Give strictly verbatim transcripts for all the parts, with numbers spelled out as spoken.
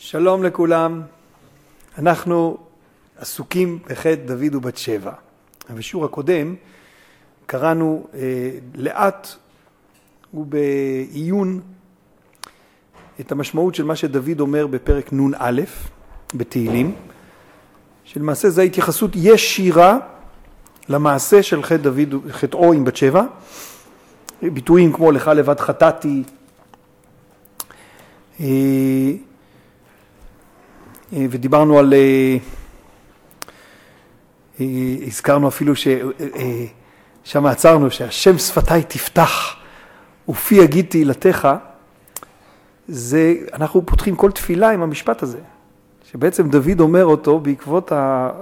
שלום לכולם, אנחנו עסוקים בחטא דוד ובת שבע. בשיעור הקודם קראנו אה, לאט ובעיון את המשמעות של מה שדוד אומר בפרק נון א' בתהילים, שלמעשה זו התייחסות ישירה למעשה של חטא דוד, חטאו עם בת שבע, ביטויים כמו לך לבד חטאתי, אה, ודיברנו על, הזכרנו אפילו ששם עצרנו שהשם שפתיי תפתח ופי יגיד תהילתך. זה, אנחנו פותחים כל תפילה עם המשפט הזה, שבעצם דוד אומר אותו בעקבות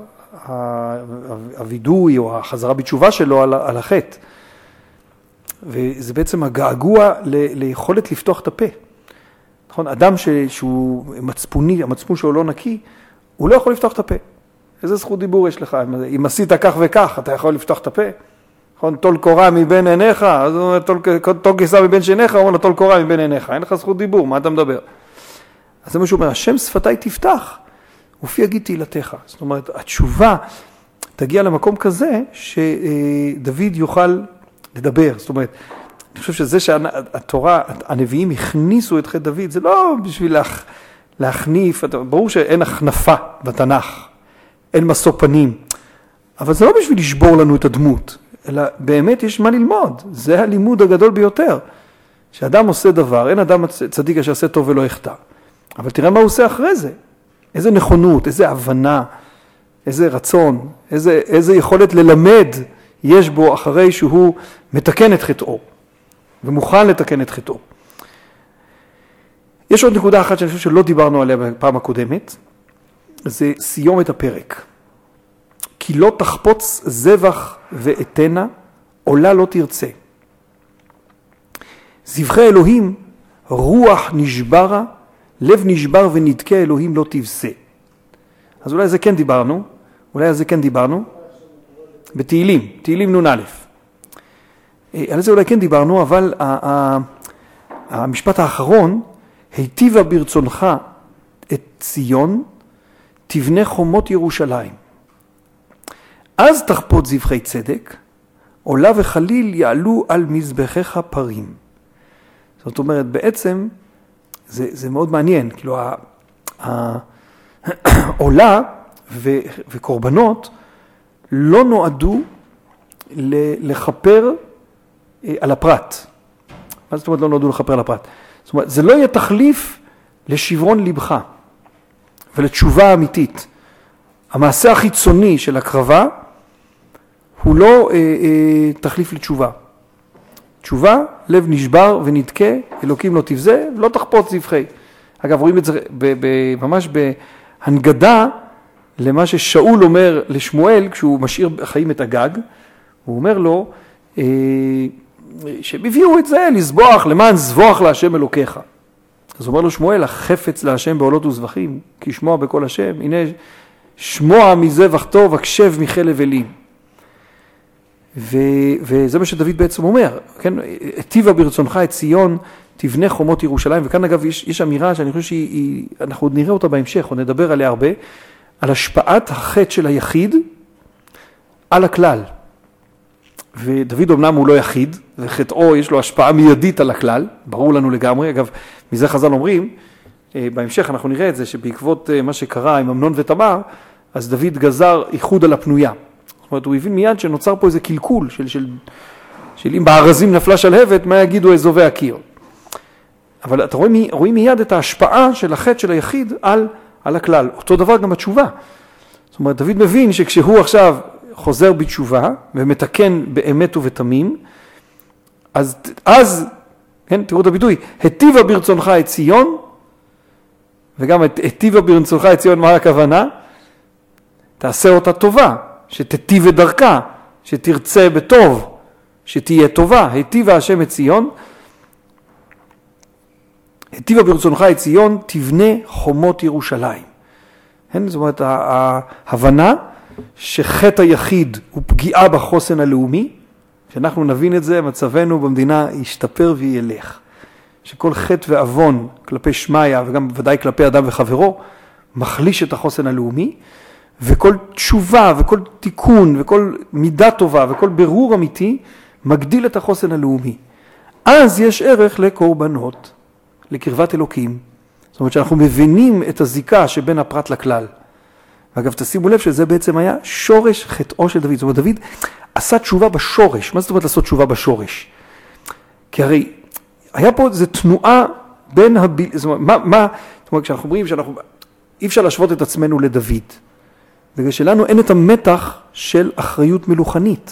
הווידוי או החזרה בתשובה שלו על, על החטא. וזה בעצם הגעגוע ל, ליכולת לפתוח את הפה. נכון? אדם ש, שהוא מצפוני, המצפון שלו לא נקי, הוא לא יכול לפתוח את הפה. איזה זכות דיבור יש לך? אם עשית כך וכך, אתה יכול לפתוח את הפה? נכון? תול קורה מבין עיניך, אז הוא אומר, תול, תול כיסה מבין שיניך, הוא אומר, תול קורה מבין עיניך. אין לך זכות דיבור, מה אתה מדבר? אז זה מה שהוא אומר, השם שפתיי תפתח, ופי יגיד תהילתך. זאת אומרת, התשובה תגיע למקום כזה, שדוד יוכל לדבר. זאת אומרת, אני חושב שזה שהתורה, הנביאים הכניסו את חטא דוד, זה לא בשביל להכ... להכניף, ברור שאין הכנפה בתנ"ך, אין משוא פנים, אבל זה לא בשביל לשבור לנו את הדמות, אלא באמת יש מה ללמוד, זה הלימוד הגדול ביותר, שאדם עושה דבר, אין אדם צדיק שעשה טוב ולא יחטא, אבל תראה מה הוא עושה אחרי זה, איזה נכונות, איזה הבנה, איזה רצון, איזה, איזה יכולת ללמד יש בו אחרי שהוא מתקן את חטאו. ומוכן לתקן את חטאו. יש עוד נקודה אחת שאני חושב שלא דיברנו עליה בפעם הקודמת, זה סיומת הפרק. כי לא תחפוץ זבח ואתנה, עולה לא תרצה. זבחי אלוהים, רוח נשברה, לב נשבר ונדכה אלוהים לא תבשה. אז אולי זה כן דיברנו, אולי זה כן דיברנו, בתהילים, תהילים נון א'. על זה אולי כן דיברנו, אבל המשפט האחרון, היטיבה ברצונך את ציון, תבנה חומות ירושלים. אז תחפות זבחי צדק, עולה וחליל יעלו על מזבחיך פרים. זאת אומרת, בעצם, זה, זה מאוד מעניין, כאילו, העולה ו, וקורבנות לא נועדו לחפר על הפרט. מה זאת אומרת לא נועדו לחפר על הפרט? זאת אומרת, זה לא יהיה תחליף לשברון לבך ולתשובה אמיתית. המעשה החיצוני של הקרבה הוא לא אה, אה, תחליף לתשובה. תשובה, לב נשבר ונדכה, אלוקים לא תבזה, לא תחפוץ זבחי. אגב, רואים את זה ב, ב, ממש בהנגדה למה ששאול אומר לשמואל כשהוא משאיר בחיים את הגג. הוא אומר לו, אה, שהביאו את זה לזבוח, למען זבוח להשם אלוקיך. אז אומר לו שמואל, החפץ להשם בעולות וזבחים, כי שמוע בכל השם, הנה שמוע מזבח טוב, הקשב מחלב אלים. ו, וזה מה שדוד בעצם אומר, כן? היטיבה ברצונך את ציון, תבנה חומות ירושלים, וכאן אגב יש, יש אמירה שאני חושב שאנחנו עוד נראה אותה בהמשך, עוד נדבר עליה הרבה, על השפעת החטא של היחיד על הכלל. ודוד אמנם הוא לא יחיד, וחטאו יש לו השפעה מיידית על הכלל, ברור לנו לגמרי. אגב, מזה חז"ל אומרים, בהמשך אנחנו נראה את זה, שבעקבות מה שקרה עם אמנון ותמר, אז דוד גזר איחוד על הפנויה. זאת אומרת, הוא הבין מיד שנוצר פה איזה קלקול, של, של, של אם בארזים נפלה שלהבת, מה יגידו אזובי הקיר. אבל אתה רואה, רואים מיד את ההשפעה של החטא של היחיד על, על הכלל. אותו דבר גם התשובה. זאת אומרת, דוד מבין שכשהוא עכשיו חוזר בתשובה ומתקן באמת ובתמים, אז, אז, כן, תראו את הביטוי, היטיבה ברצונך את ציון, וגם היטיבה ברצונך את ציון, מה הכוונה? תעשה אותה טובה, שתיטיב את דרכה, שתרצה בטוב, שתהיה טובה. היטיבה השם את ציון, היטיבה ברצונך את ציון, תבנה חומות ירושלים. כן, זאת אומרת, ההבנה שחטא היחיד הוא פגיעה בחוסן הלאומי, שאנחנו נבין את זה, מצבנו במדינה ישתפר וילך. שכל חטא ועוון כלפי שמיה, וגם ודאי כלפי אדם וחברו, מחליש את החוסן הלאומי, וכל תשובה וכל תיקון וכל מידה טובה וכל ברור אמיתי, מגדיל את החוסן הלאומי. אז יש ערך לקורבנות, לקרבת אלוקים. זאת אומרת שאנחנו מבינים את הזיקה שבין הפרט לכלל. ואגב, תשימו לב שזה בעצם היה שורש חטאו של דוד. זאת אומרת, דוד עשה תשובה בשורש. מה זאת אומרת לעשות תשובה בשורש? כי הרי היה פה איזו תנועה בין הב... זאת אומרת, מה, מה... זאת אומרת, כשאנחנו אומרים שאנחנו... אי אפשר להשוות את עצמנו לדוד. בגלל שלנו אין את המתח של אחריות מלוכנית.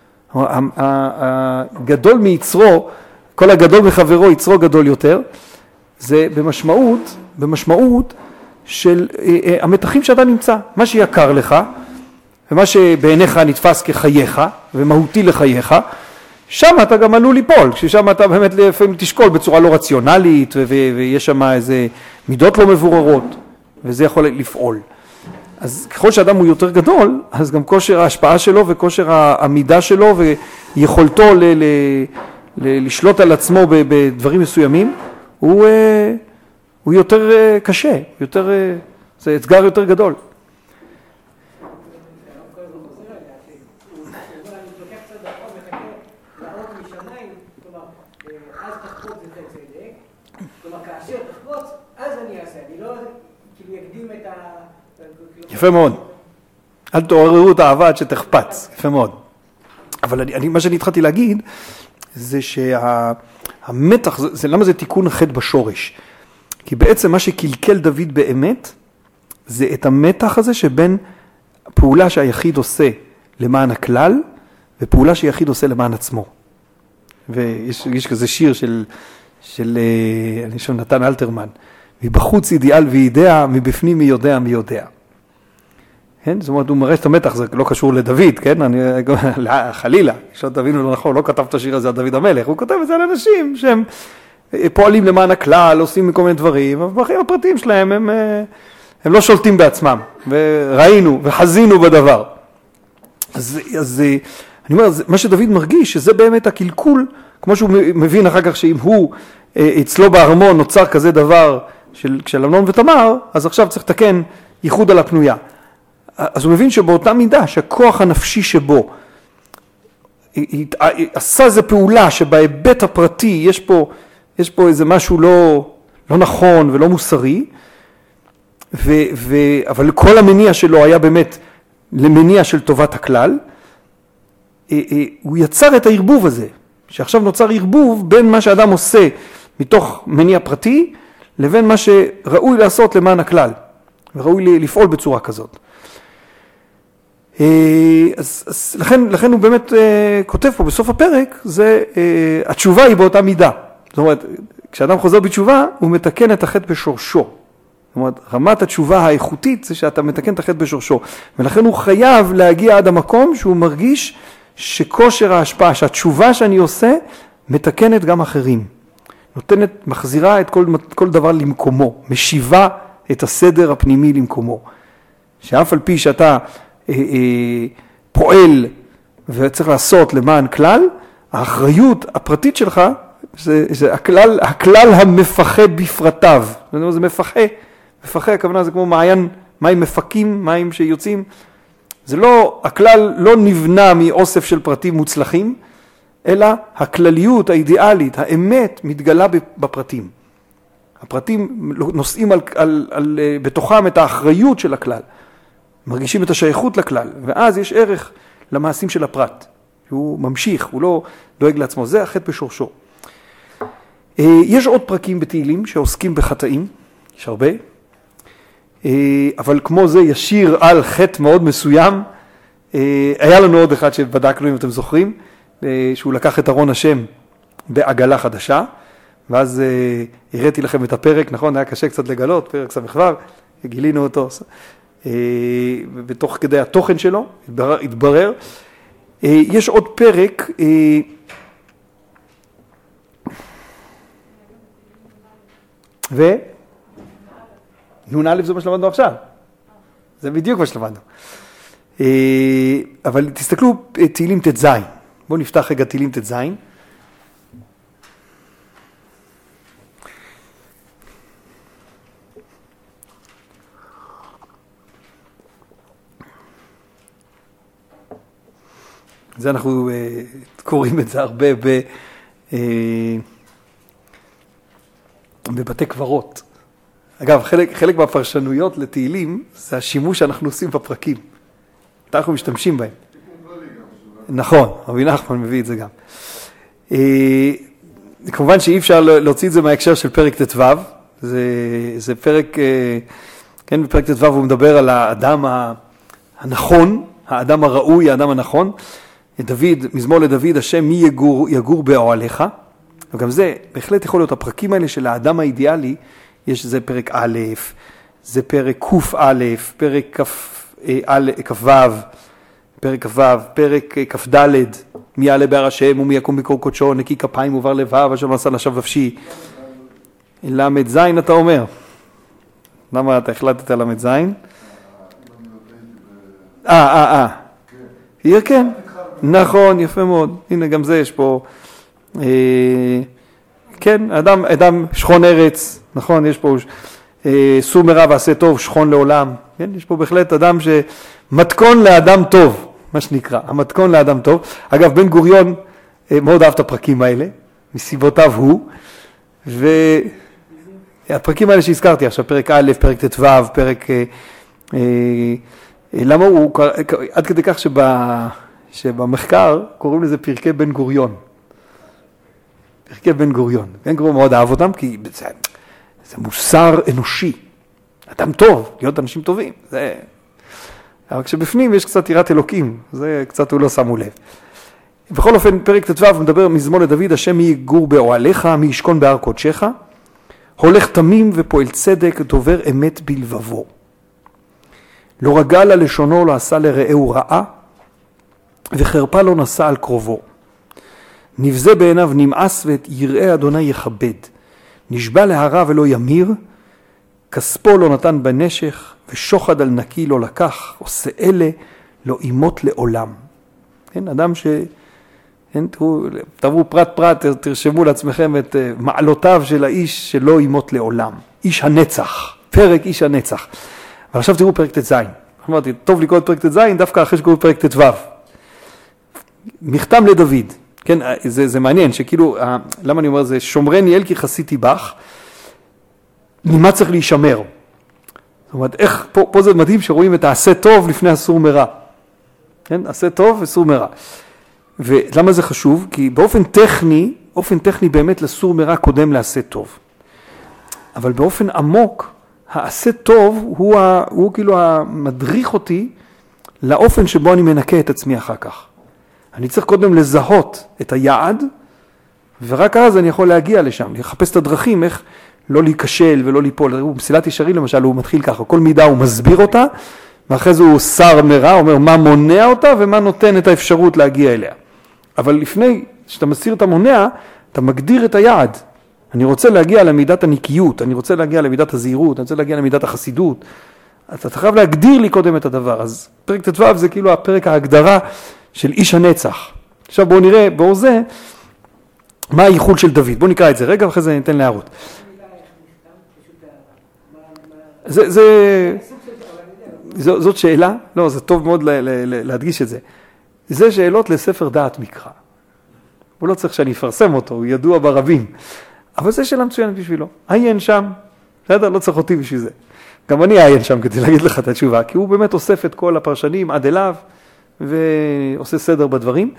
הגדול מיצרו, כל הגדול מחברו יצרו גדול יותר, זה במשמעות, במשמעות של המתחים שאתה נמצא. מה שיקר לך, ומה שבעיניך נתפס כחייך, ומהותי לחייך, שם אתה גם עלול ליפול, ששם אתה באמת לפעמים תשקול בצורה לא רציונלית, ויש שם איזה מידות לא מבוררות, וזה יכול לפעול. אז ככל שאדם הוא יותר גדול, אז גם כושר ההשפעה שלו וכושר העמידה שלו ויכולתו ל- ל- ל- לשלוט על עצמו בדברים מסוימים, הוא, הוא יותר קשה, יותר, זה אתגר יותר גדול. יפה מאוד. אל תעוררו את האהבה עד שתחפץ. יפה מאוד. אבל אני, אני, מה שאני התחלתי להגיד, זה שהמתח, זה, זה, למה זה תיקון חטא בשורש? כי בעצם מה שקלקל דוד באמת, זה את המתח הזה שבין פעולה שהיחיד עושה למען הכלל, ופעולה שהיחיד עושה למען עצמו. ויש יש כזה שיר של, של, אני חושב, נתן אלתרמן, מבחוץ אידיאל וידע, מבפנים מי יודע, מי יודע. כן? זאת אומרת, הוא מראה את המתח, זה לא קשור לדוד, כן? אני, חלילה, שלא תבינו לא נכון, לא כתב את השיר הזה על דוד המלך, הוא כותב את זה על אנשים שהם פועלים למען הכלל, עושים כל מיני דברים, אבל בחיים הפרטיים שלהם הם, הם לא שולטים בעצמם, וראינו וחזינו בדבר. אז, אז אני אומר, מה שדוד מרגיש, שזה באמת הקלקול, כמו שהוא מבין אחר כך שאם הוא אצלו בארמון נוצר כזה דבר של, של אמנון ותמר, אז עכשיו צריך לתקן ייחוד על הפנויה. אז הוא מבין שבאותה מידה, שהכוח הנפשי שבו, עשה איזו פעולה שבהיבט הפרטי יש פה, יש פה איזה משהו לא, לא נכון ולא מוסרי, ו, ו, אבל כל המניע שלו היה באמת למניע של טובת הכלל, הוא יצר את הערבוב הזה, שעכשיו נוצר ערבוב בין מה שאדם עושה מתוך מניע פרטי, לבין מה שראוי לעשות למען הכלל, וראוי לפעול בצורה כזאת. אז, אז לכן, לכן הוא באמת כותב פה בסוף הפרק, זה, התשובה היא באותה מידה. זאת אומרת, כשאדם חוזר בתשובה, הוא מתקן את החטא בשורשו. זאת אומרת, רמת התשובה האיכותית זה שאתה מתקן את החטא בשורשו. ולכן הוא חייב להגיע עד המקום שהוא מרגיש שכושר ההשפעה, שהתשובה שאני עושה, מתקנת גם אחרים. נותנת, מחזירה את כל, כל דבר למקומו, משיבה את הסדר הפנימי למקומו. שאף על פי שאתה אה, אה, פועל וצריך לעשות למען כלל, האחריות הפרטית שלך, זה, זה הכלל, הכלל המפחה בפרטיו. זה מפחה, מפחה, הכוונה זה כמו מעיין, מים מפקים, מים שיוצאים. זה לא, הכלל לא נבנה מאוסף של פרטים מוצלחים, אלא הכלליות, האידיאלית, האמת מתגלה בפרטים. הפרטים נושאים על, על, על, בתוכם את האחריות של הכלל, מרגישים את השייכות לכלל, ואז יש ערך למעשים של הפרט. הוא ממשיך, הוא לא דואג לעצמו, זה החטא בשורשו. יש עוד פרקים בתהילים שעוסקים בחטאים, יש הרבה, אבל כמו זה ישיר על חטא מאוד מסוים. היה לנו עוד אחד שבדקנו, אם אתם זוכרים, שהוא לקח את ארון השם בעגלה חדשה, ואז הראיתי לכם את הפרק, נכון? היה קשה קצת לגלות, פרק סמ"ו, גילינו אותו, בתוך כדי התוכן שלו, התברר. יש עוד פרק, ו... נון א' זה מה שלמדנו עכשיו. זה בדיוק מה שלמדנו. אבל תסתכלו, תהילים ת' ז'. בואו נפתח רגע תהילים ת' ז'. זה אנחנו uh, קוראים את זה הרבה ב, uh, בבתי קברות. אגב, חלק, חלק מהפרשנויות לתהילים זה השימוש שאנחנו עושים בפרקים. אנחנו משתמשים בהם. נכון, רבי נחמן מביא את זה גם. Uh, כמובן שאי אפשר להוציא את זה מההקשר של פרק ט"ו. זה, זה פרק, uh, כן, בפרק ט"ו הוא מדבר על האדם הנכון, האדם הראוי, האדם הנכון. דוד, מזמור לדוד, השם מי יגור, יגור באוהליך. וגם זה, בהחלט יכול להיות הפרקים האלה של האדם האידיאלי, יש זה פרק א', זה פרק ק' א', פרק כ"ו, פרק כ"ו, פרק כ"ד, מי יעלה בהר השם ומי יקום בקור קודשו, נקי כפיים ובר לבב, אשר נשא לשווא נפשי. למד זין אתה אומר. למה אתה החלטת למד זין? אה, אה, אה. יהיה כן. נכון, יפה מאוד. הנה גם זה יש פה. אה, כן, אדם, אדם שכון ארץ, נכון, יש פה אה, סור מרע ועשה טוב, שכון לעולם. כן, יש פה בהחלט אדם שמתכון לאדם טוב, מה שנקרא, המתכון לאדם טוב. אגב, בן גוריון אה, מאוד אהב את הפרקים האלה, מסיבותיו הוא, והפרקים האלה שהזכרתי עכשיו, פרק א', פרק ט"ו, פרק... אה, אה, למה הוא, עד כדי כך שבה, שבמחקר קוראים לזה פרקי בן גוריון. פרקי בן גוריון. בן גוריון מאוד אהב אותם, כי זה, זה מוסר אנושי. אדם טוב, להיות אנשים טובים. זה... אבל כשבפנים יש קצת יראת אלוקים, זה קצת הוא לא שמו לב. בכל אופן, פרק ט"ו מדבר מזמור לדוד, השם מי יגור באוהליך, מי ישכון בהר קודשך, הולך תמים ופועל צדק, דובר אמת בלבבו. לא רגע ללשונו, לא עשה לרעהו רעה, וחרפה לא נשא על קרובו. נבזה בעיניו נמאס, ואת יראה אדוני יכבד. נשבע להרע ולא ימיר, כספו לא נתן בנשך, ושוחד על נקי לא לקח, עושה אלה לא אימות לעולם. כן, אדם ש... כן, תראו, תראו פרט פרט, תרשמו לעצמכם את מעלותיו של האיש שלא אימות לעולם. איש הנצח, פרק איש הנצח. אבל עכשיו תראו פרק ט"ז. אמרתי, טוב לקרוא את פרק ט"ז, דווקא אחרי שקוראים פרק ט"ו. מכתם לדוד. כן, זה, זה מעניין, שכאילו, למה אני אומר זה, שומרני אל כי חסיתי בך, ממה צריך להישמר? זאת אומרת, איך, פה, פה זה מדהים שרואים את העשה טוב לפני הסור מרע. כן, עשה טוב וסור מרע. ולמה זה חשוב? כי באופן טכני, באופן טכני באמת לסור מרע קודם לעשה טוב. אבל באופן עמוק, העשה טוב הוא, ה, הוא כאילו המדריך אותי לאופן שבו אני מנקה את עצמי אחר כך. אני צריך קודם לזהות את היעד, ורק אז אני יכול להגיע לשם, לחפש את הדרכים, איך לא להיכשל ולא ליפול. במסילת ישרים למשל הוא מתחיל ככה, כל מידה הוא מסביר אותה, ואחרי זה הוא שר מרע, אומר מה מונע אותה ומה נותן את האפשרות להגיע אליה. אבל לפני שאתה מסיר את המונע, אתה מגדיר את היעד. אני רוצה להגיע למידת הניקיות, אני רוצה להגיע למידת הזהירות, אני רוצה להגיע למידת החסידות. אתה חייב להגדיר לי קודם את הדבר. אז פרק ט"ו זה כאילו הפרק ההגדרה של איש הנצח. עכשיו בואו נראה באור זה מה הייחוד של דוד. בואו נקרא את זה רגע ואחרי זה ניתן להערות. זה, זה, זו, זאת שאלה, לא, זה טוב מאוד לה, לה, להדגיש את זה. זה שאלות לספר דעת מקרא. הוא לא צריך שאני אפרסם אותו, הוא ידוע ברבים. אבל זה שאלה מצוינת בשבילו. עיין שם, בסדר? לא צריך אותי בשביל זה. גם אני עיין שם כדי להגיד לך את התשובה, כי הוא באמת אוסף את כל הפרשנים עד אליו, ועושה סדר בדברים.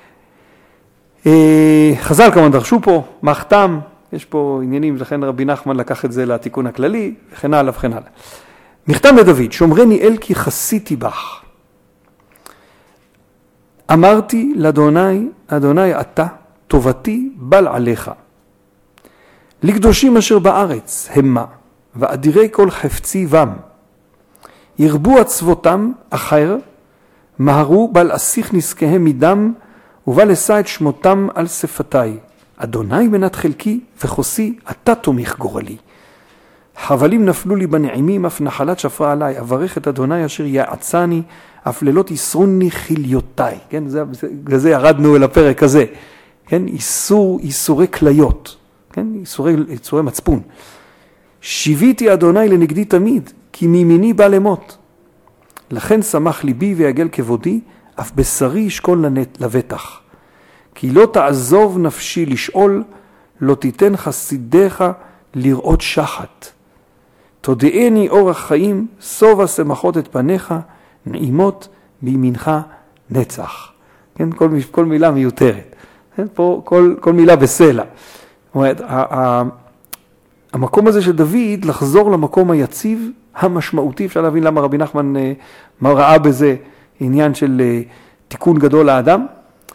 חז"ל כמובן דרשו פה, מחתם, יש פה עניינים, לכן רבי נחמן לקח את זה לתיקון הכללי, וכן הלאה וכן הלאה. מכתם לדוד, שומרני אל כי חסיתי בך. אמרתי לאדוני, אדוני אתה, טובתי בל עליך. לקדושים אשר בארץ המה, ואדירי כל חפצי בם. ירבו עצבותם אחר, מהרו בל אסיך נזקיהם מדם, ובל אשא את שמותם על שפתיי. אדוני מנת חלקי וחוסי, אתה תומך גורלי. חבלים נפלו לי בנעימים, אף נחלת שפרה עליי. אברך את אדוני אשר יעצני, אף לילות יסרוני חיליותיי. כן, זה, זה, זה ירדנו אל הפרק הזה. כן, איסור, איסורי כליות. כן, איסורי, איסורי מצפון. שיביתי אדוני לנגדי תמיד, כי מימיני בא למות. לכן שמח ליבי ויגל כבודי, אף בשרי ישכון לנט, לבטח. כי לא תעזוב נפשי לשאול, לא תיתן חסידיך לראות שחת. תודעני אורח חיים, סובה שמחות את פניך, נעימות בימינך נצח. כן, כל, כל מילה מיותרת. כן, פה כל, כל מילה בסלע. זאת אומרת, המקום הזה של דוד, לחזור למקום היציב, המשמעותי, אפשר להבין למה רבי נחמן מה ראה בזה עניין של תיקון גדול לאדם,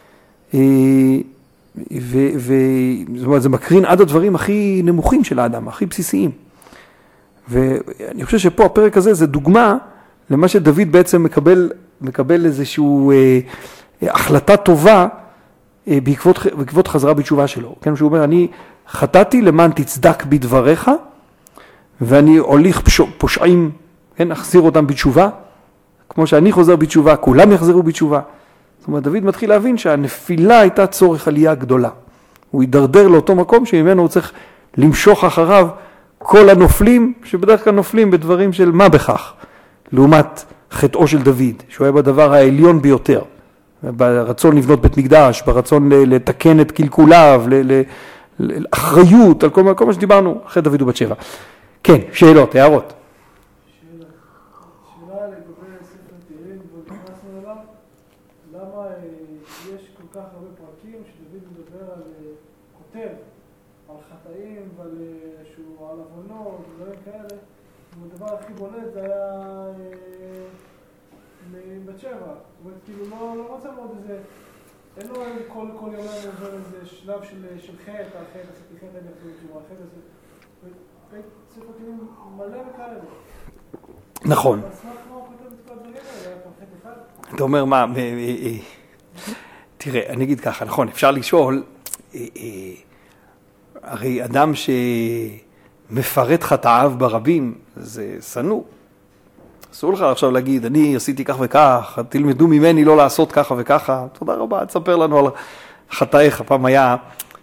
וזאת אומרת, זה מקרין עד הדברים הכי נמוכים של האדם, הכי בסיסיים. ואני חושב שפה הפרק הזה זה דוגמה למה שדוד בעצם מקבל, מקבל איזשהו אה, החלטה טובה אה, בעקבות, בעקבות חזרה בתשובה שלו. כן, שהוא אומר, אני חטאתי למען תצדק בדבריך, ואני הוליך פושעים, כן, אחזיר אותם בתשובה, כמו שאני חוזר בתשובה, כולם יחזרו בתשובה. זאת אומרת, דוד מתחיל להבין שהנפילה הייתה צורך עלייה גדולה. הוא יידרדר לאותו מקום שממנו הוא צריך למשוך אחריו כל הנופלים, שבדרך כלל נופלים בדברים של מה בכך, לעומת חטאו של דוד, שהוא היה בדבר העליון ביותר, ברצון לבנות בית מקדש, ברצון לתקן את קלקוליו, לאחריות על כל, כל מה שדיברנו אחרי דוד ובת שבע. כן, שאלות, הערות. שאלה, שאלה לגבי ספר תהילים, ונכנסנו אליו, למה יש כל כך הרבה פרקים שדוד מדבר על כותב, על חטאים ועל שהוא על עוונות ודברים כאלה, והדבר הכי בולט זה היה מבת שבע. זאת אומרת, כאילו לא, לא רוצה מאוד איזה, אין לו כל, כל יום עובר איזה שלב של, של חטא, החטא, עשיתי חטא, אני אחזור לתשובה, החטא הזה. ספר תהילים מלא וכאלה. נכון. אז מה כמו כותב את כל הדברים האלה? היה פעם חטא אחד? אתה אומר מה, תראה, אני אגיד ככה, נכון, אפשר לשאול, הרי אדם שמפרט חטאיו ברבים, זה שנוא. אסור לך עכשיו להגיד, אני עשיתי כך וכך, תלמדו ממני לא לעשות ככה וככה, תודה רבה, תספר לנו על חטאיך. פעם היה,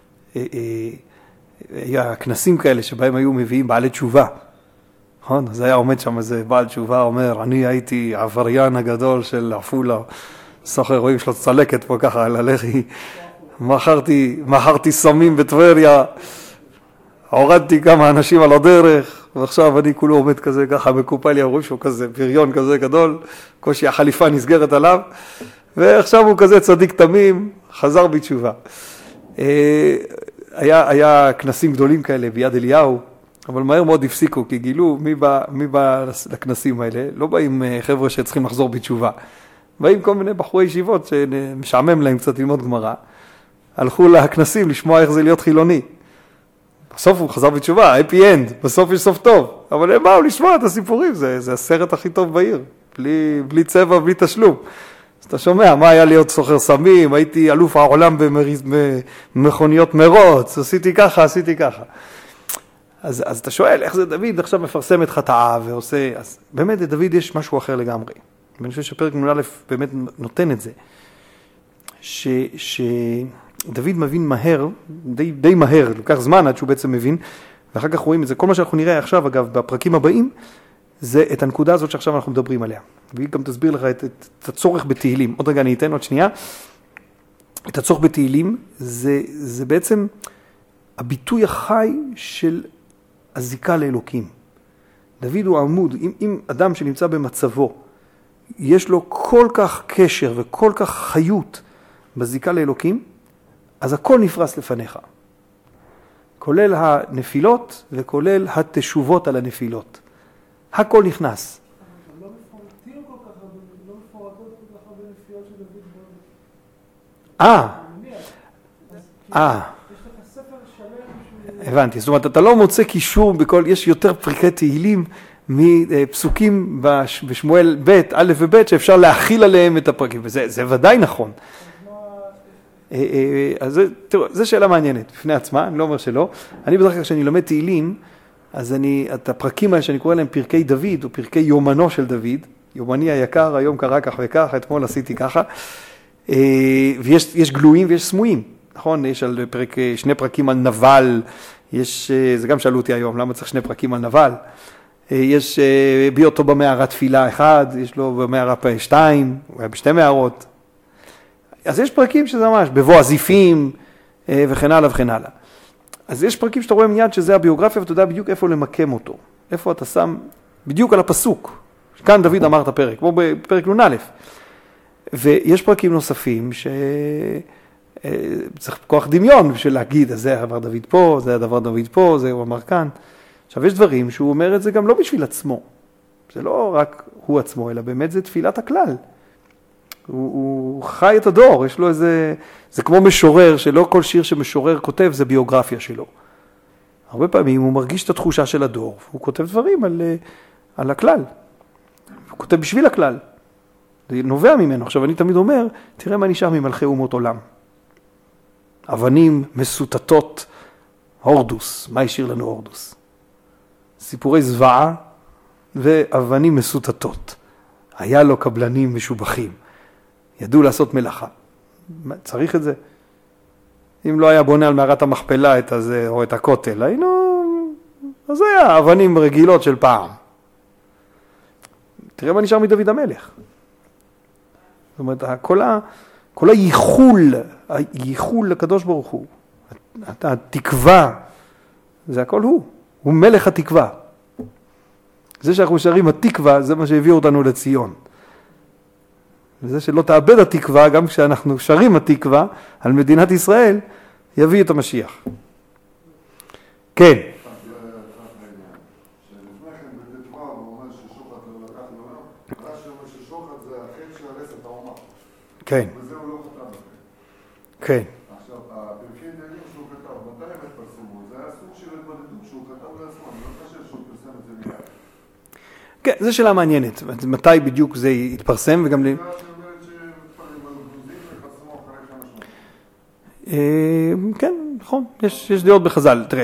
היה כנסים כאלה שבהם היו מביאים בעלי תשובה. נכון? אז היה עומד שם איזה בעל תשובה, אומר, אני הייתי עבריין הגדול של עפולה, סוחר, רואים שלו צלקת פה ככה על הלחי, מכרתי, מכרתי סמים בטבריה, הורדתי כמה אנשים על הדרך, ועכשיו אני כולו עומד כזה ככה מקופל לי, רואים שהוא כזה בריון כזה גדול, קושי החליפה נסגרת עליו, ועכשיו הוא כזה צדיק תמים, חזר בתשובה. היה, היה כנסים גדולים כאלה ביד אליהו, אבל מהר מאוד הפסיקו, כי גילו מי בא, מי בא לכנסים האלה, לא באים חבר'ה שצריכים לחזור בתשובה, באים כל מיני בחורי ישיבות שמשעמם להם קצת ללמוד גמרא, הלכו לכנסים לשמוע איך זה להיות חילוני. בסוף הוא חזר בתשובה, happy end, בסוף יש סוף טוב, אבל הם באו לשמוע את הסיפורים, זה, זה הסרט הכי טוב בעיר, בלי, בלי צבע, בלי תשלום. אז אתה שומע, מה היה להיות סוחר סמים, הייתי אלוף העולם במכוניות מרוץ, עשיתי ככה, עשיתי ככה. אז, אז אתה שואל, איך זה דוד עכשיו מפרסם את חטאיו ועושה, אז באמת לדוד יש משהו אחר לגמרי. ואני חושב שפרק נ"א באמת נותן את זה, ש, שדוד מבין מהר, די, די מהר, לוקח זמן עד שהוא בעצם מבין, ואחר כך רואים את זה. כל מה שאנחנו נראה עכשיו, אגב, בפרקים הבאים, זה את הנקודה הזאת שעכשיו אנחנו מדברים עליה. והיא גם תסביר לך את, את, את הצורך בתהילים. עוד רגע אני אתן עוד שנייה. את הצורך בתהילים זה, זה בעצם הביטוי החי של הזיקה לאלוקים. דוד הוא עמוד, אם, אם אדם שנמצא במצבו, יש לו כל כך קשר וכל כך חיות בזיקה לאלוקים, אז הכל נפרס לפניך. כולל הנפילות וכולל התשובות על הנפילות. הכל נכנס. לא מפורטים כל כך הרבה, לא מפורטות כל כך הרבה נפילות של דוד בו. אה. אה. יש לך ספר שלם שהוא... הבנתי, זאת אומרת, אתה לא מוצא קישור בכל, יש יותר פרקי תהילים מפסוקים בשמואל ב' א' וב' שאפשר להכיל עליהם את הפרקים, וזה זה ודאי נכון. אז תראו, זו שאלה מעניינת בפני עצמה, אני לא אומר שלא. אני בדרך כלל כשאני לומד תהילים, אז אני, את הפרקים האלה שאני קורא להם פרקי דוד, או פרקי יומנו של דוד, יומני היקר, היום קרה כך וכך, אתמול עשיתי ככה, ויש יש גלויים ויש סמויים, נכון? יש על פרק, שני פרקים על נבל, יש, זה גם שאלו אותי היום, למה צריך שני פרקים על נבל? יש בי אותו במערת תפילה אחד, יש לו במערה שתיים, הוא היה בשתי מערות, אז יש פרקים שזה ממש, בבוא הזיפים וכן הלאה וכן הלאה. אז יש פרקים שאתה רואה מיד שזה הביוגרפיה, ואתה יודע בדיוק איפה למקם אותו. איפה אתה שם, בדיוק על הפסוק. כאן דוד אמר את הפרק, כמו בפרק נון א'. ויש פרקים נוספים שצריך כוח דמיון בשביל להגיד, אז זה הדבר דוד פה, זה הדבר דוד פה, זה הוא אמר כאן. עכשיו יש דברים שהוא אומר את זה גם לא בשביל עצמו. זה לא רק הוא עצמו, אלא באמת זה תפילת הכלל. הוא, הוא חי את הדור, יש לו איזה, זה כמו משורר, שלא כל שיר שמשורר כותב זה ביוגרפיה שלו. הרבה פעמים הוא מרגיש את התחושה של הדור, הוא כותב דברים על, על הכלל. הוא כותב בשביל הכלל. זה נובע ממנו. עכשיו אני תמיד אומר, תראה מה נשאר ממלכי אומות עולם. אבנים מסוטטות, הורדוס. מה השאיר לנו הורדוס? סיפורי זוועה ואבנים מסוטטות. היה לו קבלנים משובחים. ידעו לעשות מלאכה. צריך את זה. אם לא היה בונה על מערת המכפלה את הזה, או את הכותל, היינו, אז זה היה אבנים רגילות של פעם. תראה מה נשאר מדוד המלך. זאת אומרת, כל, ה, כל הייחול, הייחול לקדוש ברוך הוא, התקווה, זה הכל הוא. הוא מלך התקווה. זה שאנחנו שרים התקווה, זה מה שהביא אותנו לציון. וזה שלא תאבד התקווה, גם כשאנחנו שרים התקווה על מדינת ישראל, יביא את המשיח. כן. כן. וזה הוא לא חתם לכם. כן. עכשיו, הפרקי דיינים שהוא כתב, מתי הם התפרסמו? זה היה סוג של התבודדות שהוא כתב לעצמו, אני לא חושב שהוא פרסם את זה מיד. כן, זו שאלה מעניינת. מתי בדיוק זה יתפרסם וגם... זה שאומרת שמתפרדים על גרוזים וחסמו אחרי כמה שנות. כן, נכון. יש דעות בחז"ל. תראה,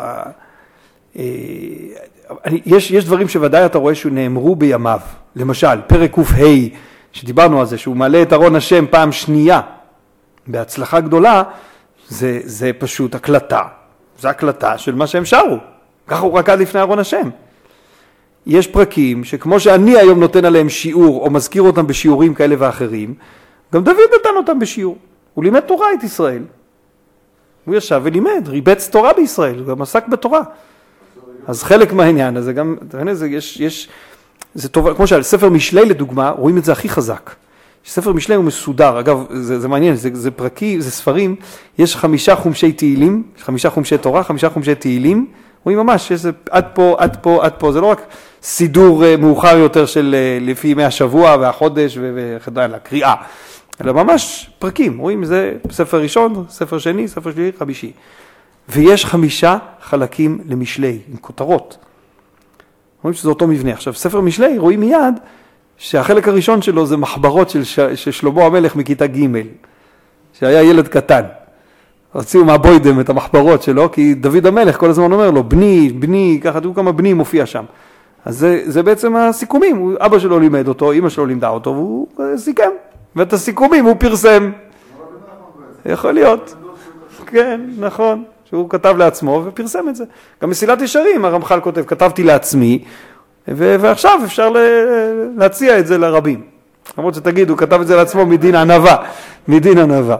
יש דברים שוודאי אתה רואה שנאמרו בימיו. למשל, פרק קוף ה' שדיברנו על זה, שהוא מעלה את ארון השם פעם שנייה, בהצלחה גדולה, זה, זה פשוט הקלטה. זה הקלטה של מה שהם שרו. ככה הוא רקד לפני ארון השם. יש פרקים שכמו שאני היום נותן עליהם שיעור, או מזכיר אותם בשיעורים כאלה ואחרים, גם דוד נתן אותם בשיעור. הוא לימד תורה את ישראל. הוא ישב ולימד, ריבץ תורה בישראל, הוא גם עסק בתורה. אז חלק מהעניין הזה, גם, זה, יש, יש, זה טוב, כמו שעל ספר משלי לדוגמה, רואים את זה הכי חזק. ספר משלי הוא מסודר, אגב, זה, זה מעניין, זה, זה פרקי, זה ספרים, יש חמישה חומשי תהילים, חמישה חומשי תורה, חמישה חומשי תהילים, רואים ממש, יש עד פה, עד פה, עד פה, זה לא רק סידור מאוחר יותר של לפי ימי השבוע והחודש וכדומה, הקריאה, אלא ממש פרקים, רואים, זה ספר ראשון, ספר שני, ספר שלישי, חמישי. ויש חמישה חלקים למשלי, עם כותרות. רואים שזה אותו מבנה. עכשיו, ספר משלי, רואים מיד שהחלק הראשון שלו זה מחברות של, ש... של שלמה המלך מכיתה ג' שהיה ילד קטן. רצינו מהבוידם את המחברות שלו, כי דוד המלך כל הזמן אומר לו, בני, בני, ככה תראו כמה בני מופיע שם. אז זה, זה בעצם הסיכומים. הוא, אבא שלו לימד אותו, אמא שלו לימדה אותו, והוא סיכם. ואת הסיכומים הוא פרסם. יכול להיות. כן, נכון. שהוא כתב לעצמו ופרסם את זה. גם מסילת ישרים, הרמח"ל כותב, כתבתי לעצמי, ו- ועכשיו אפשר להציע את זה לרבים. למרות שתגיד, הוא כתב את זה לעצמו מדין ענווה, מדין ענווה.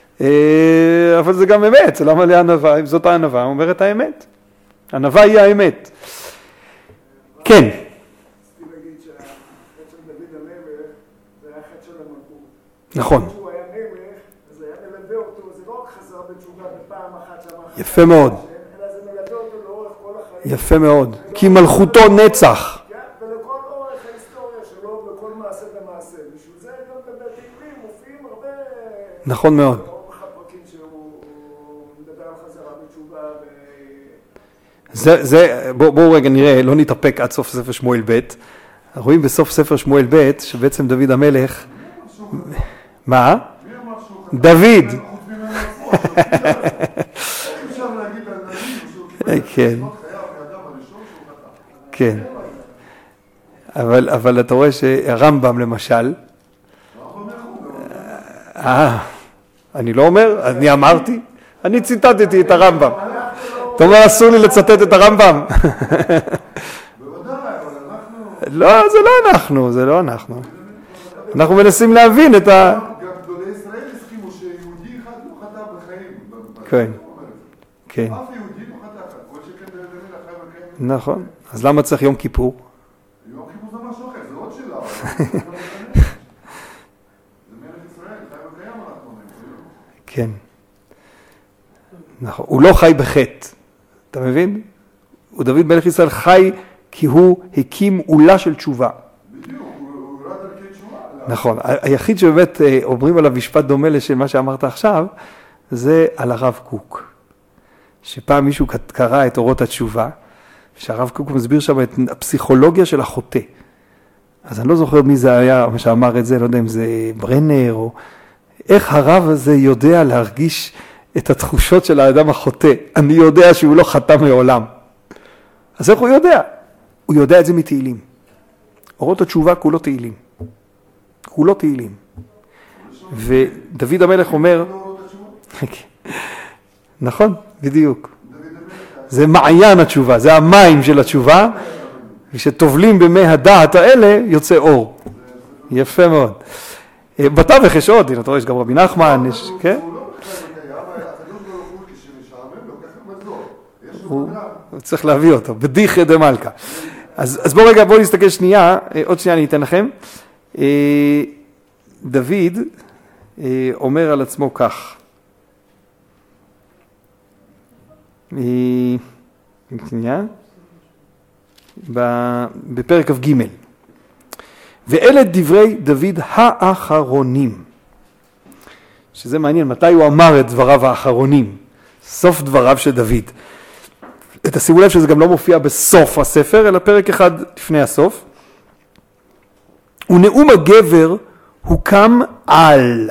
אבל זה גם אמת, למה לי ענווה? אם זאת הענווה, הוא אומר את האמת. ענווה היא האמת. כן. רציתי להגיד שהחטא של דוד המלך, זה היה חטא של המלכות. נכון. כשהוא היה מלך, אז היה מלווה אותו, זה לא רק חזר בתשובה בפעם אחת שם. יפה מאוד. אלא זה מלווה אותו לאורך כל החיים. יפה מאוד. כי מלכותו נצח. ולכל אורך ההיסטוריה שלו, בכל מעשה ומעשה. בשביל זה גם בתהילים מופיעים הרבה... נכון מאוד. אורך הפרקים שהוא מדבר על חזרה בתשובה ו... זה, זה, בואו בוא רגע נראה, לא נתאפק עד סוף ספר שמואל ב'. רואים בסוף ספר שמואל ב' שבעצם דוד המלך... מה? דוד. כן. כן. אבל, אבל אתה רואה שהרמב"ם למשל, אה, אני לא אומר, אני אמרתי, אני ציטטתי את הרמב"ם. אתה אומר, אסור לי לצטט את הרמב"ם. לא, זה לא אנחנו, זה לא אנחנו. אנחנו מנסים להבין את ה... גם גדולי ישראל כן, כן. אף יהודי לא חטא, כל שכן ביד המלך חי וקיים. נכון. אז למה צריך יום כיפור? יום כיפור זה משהו אחר, זה עוד שאלה. זה מלך ישראל, חי וקיים אנחנו אומרים. כן. נכון. הוא לא חי בחטא. אתה מבין? הוא דוד מלך ישראל חי כי הוא הקים עולה של תשובה. בדיוק, הוא ירד על קי תשובה. נכון. היחיד שבאמת אומרים עליו משפט דומה למה שאמרת עכשיו, זה על הרב קוק. שפעם מישהו קרא את אורות התשובה, שהרב קוק מסביר שם את הפסיכולוגיה של החוטא. אז אני לא זוכר מי זה היה, מה שאמר את זה, לא יודע אם זה ברנר, או איך הרב הזה יודע להרגיש את התחושות של האדם החוטא. אני יודע שהוא לא חטא מעולם. אז איך הוא יודע? הוא יודע את זה מתהילים. אורות התשובה כולו תהילים. כולו תהילים. ודוד המלך אומר, נכון, בדיוק. זה מעיין התשובה, זה המים של התשובה, וכשטובלים במי הדעת האלה יוצא אור. יפה מאוד. בתווך יש עוד, הנה אתה רואה, יש גם רבי נחמן, יש, כן? הוא צריך להביא אותו, בדיחא דמלכא. אז בואו רגע, בואו נסתכל שנייה, עוד שנייה אני אתן לכם. דוד אומר על עצמו כך, שנייה, בפרק כ"ג, ואלה דברי דוד האחרונים, שזה מעניין, מתי הוא אמר את דבריו האחרונים, סוף דבריו של דוד. תשימו לב שזה גם לא מופיע בסוף הספר, אלא פרק אחד לפני הסוף. ונאום הגבר הוקם על.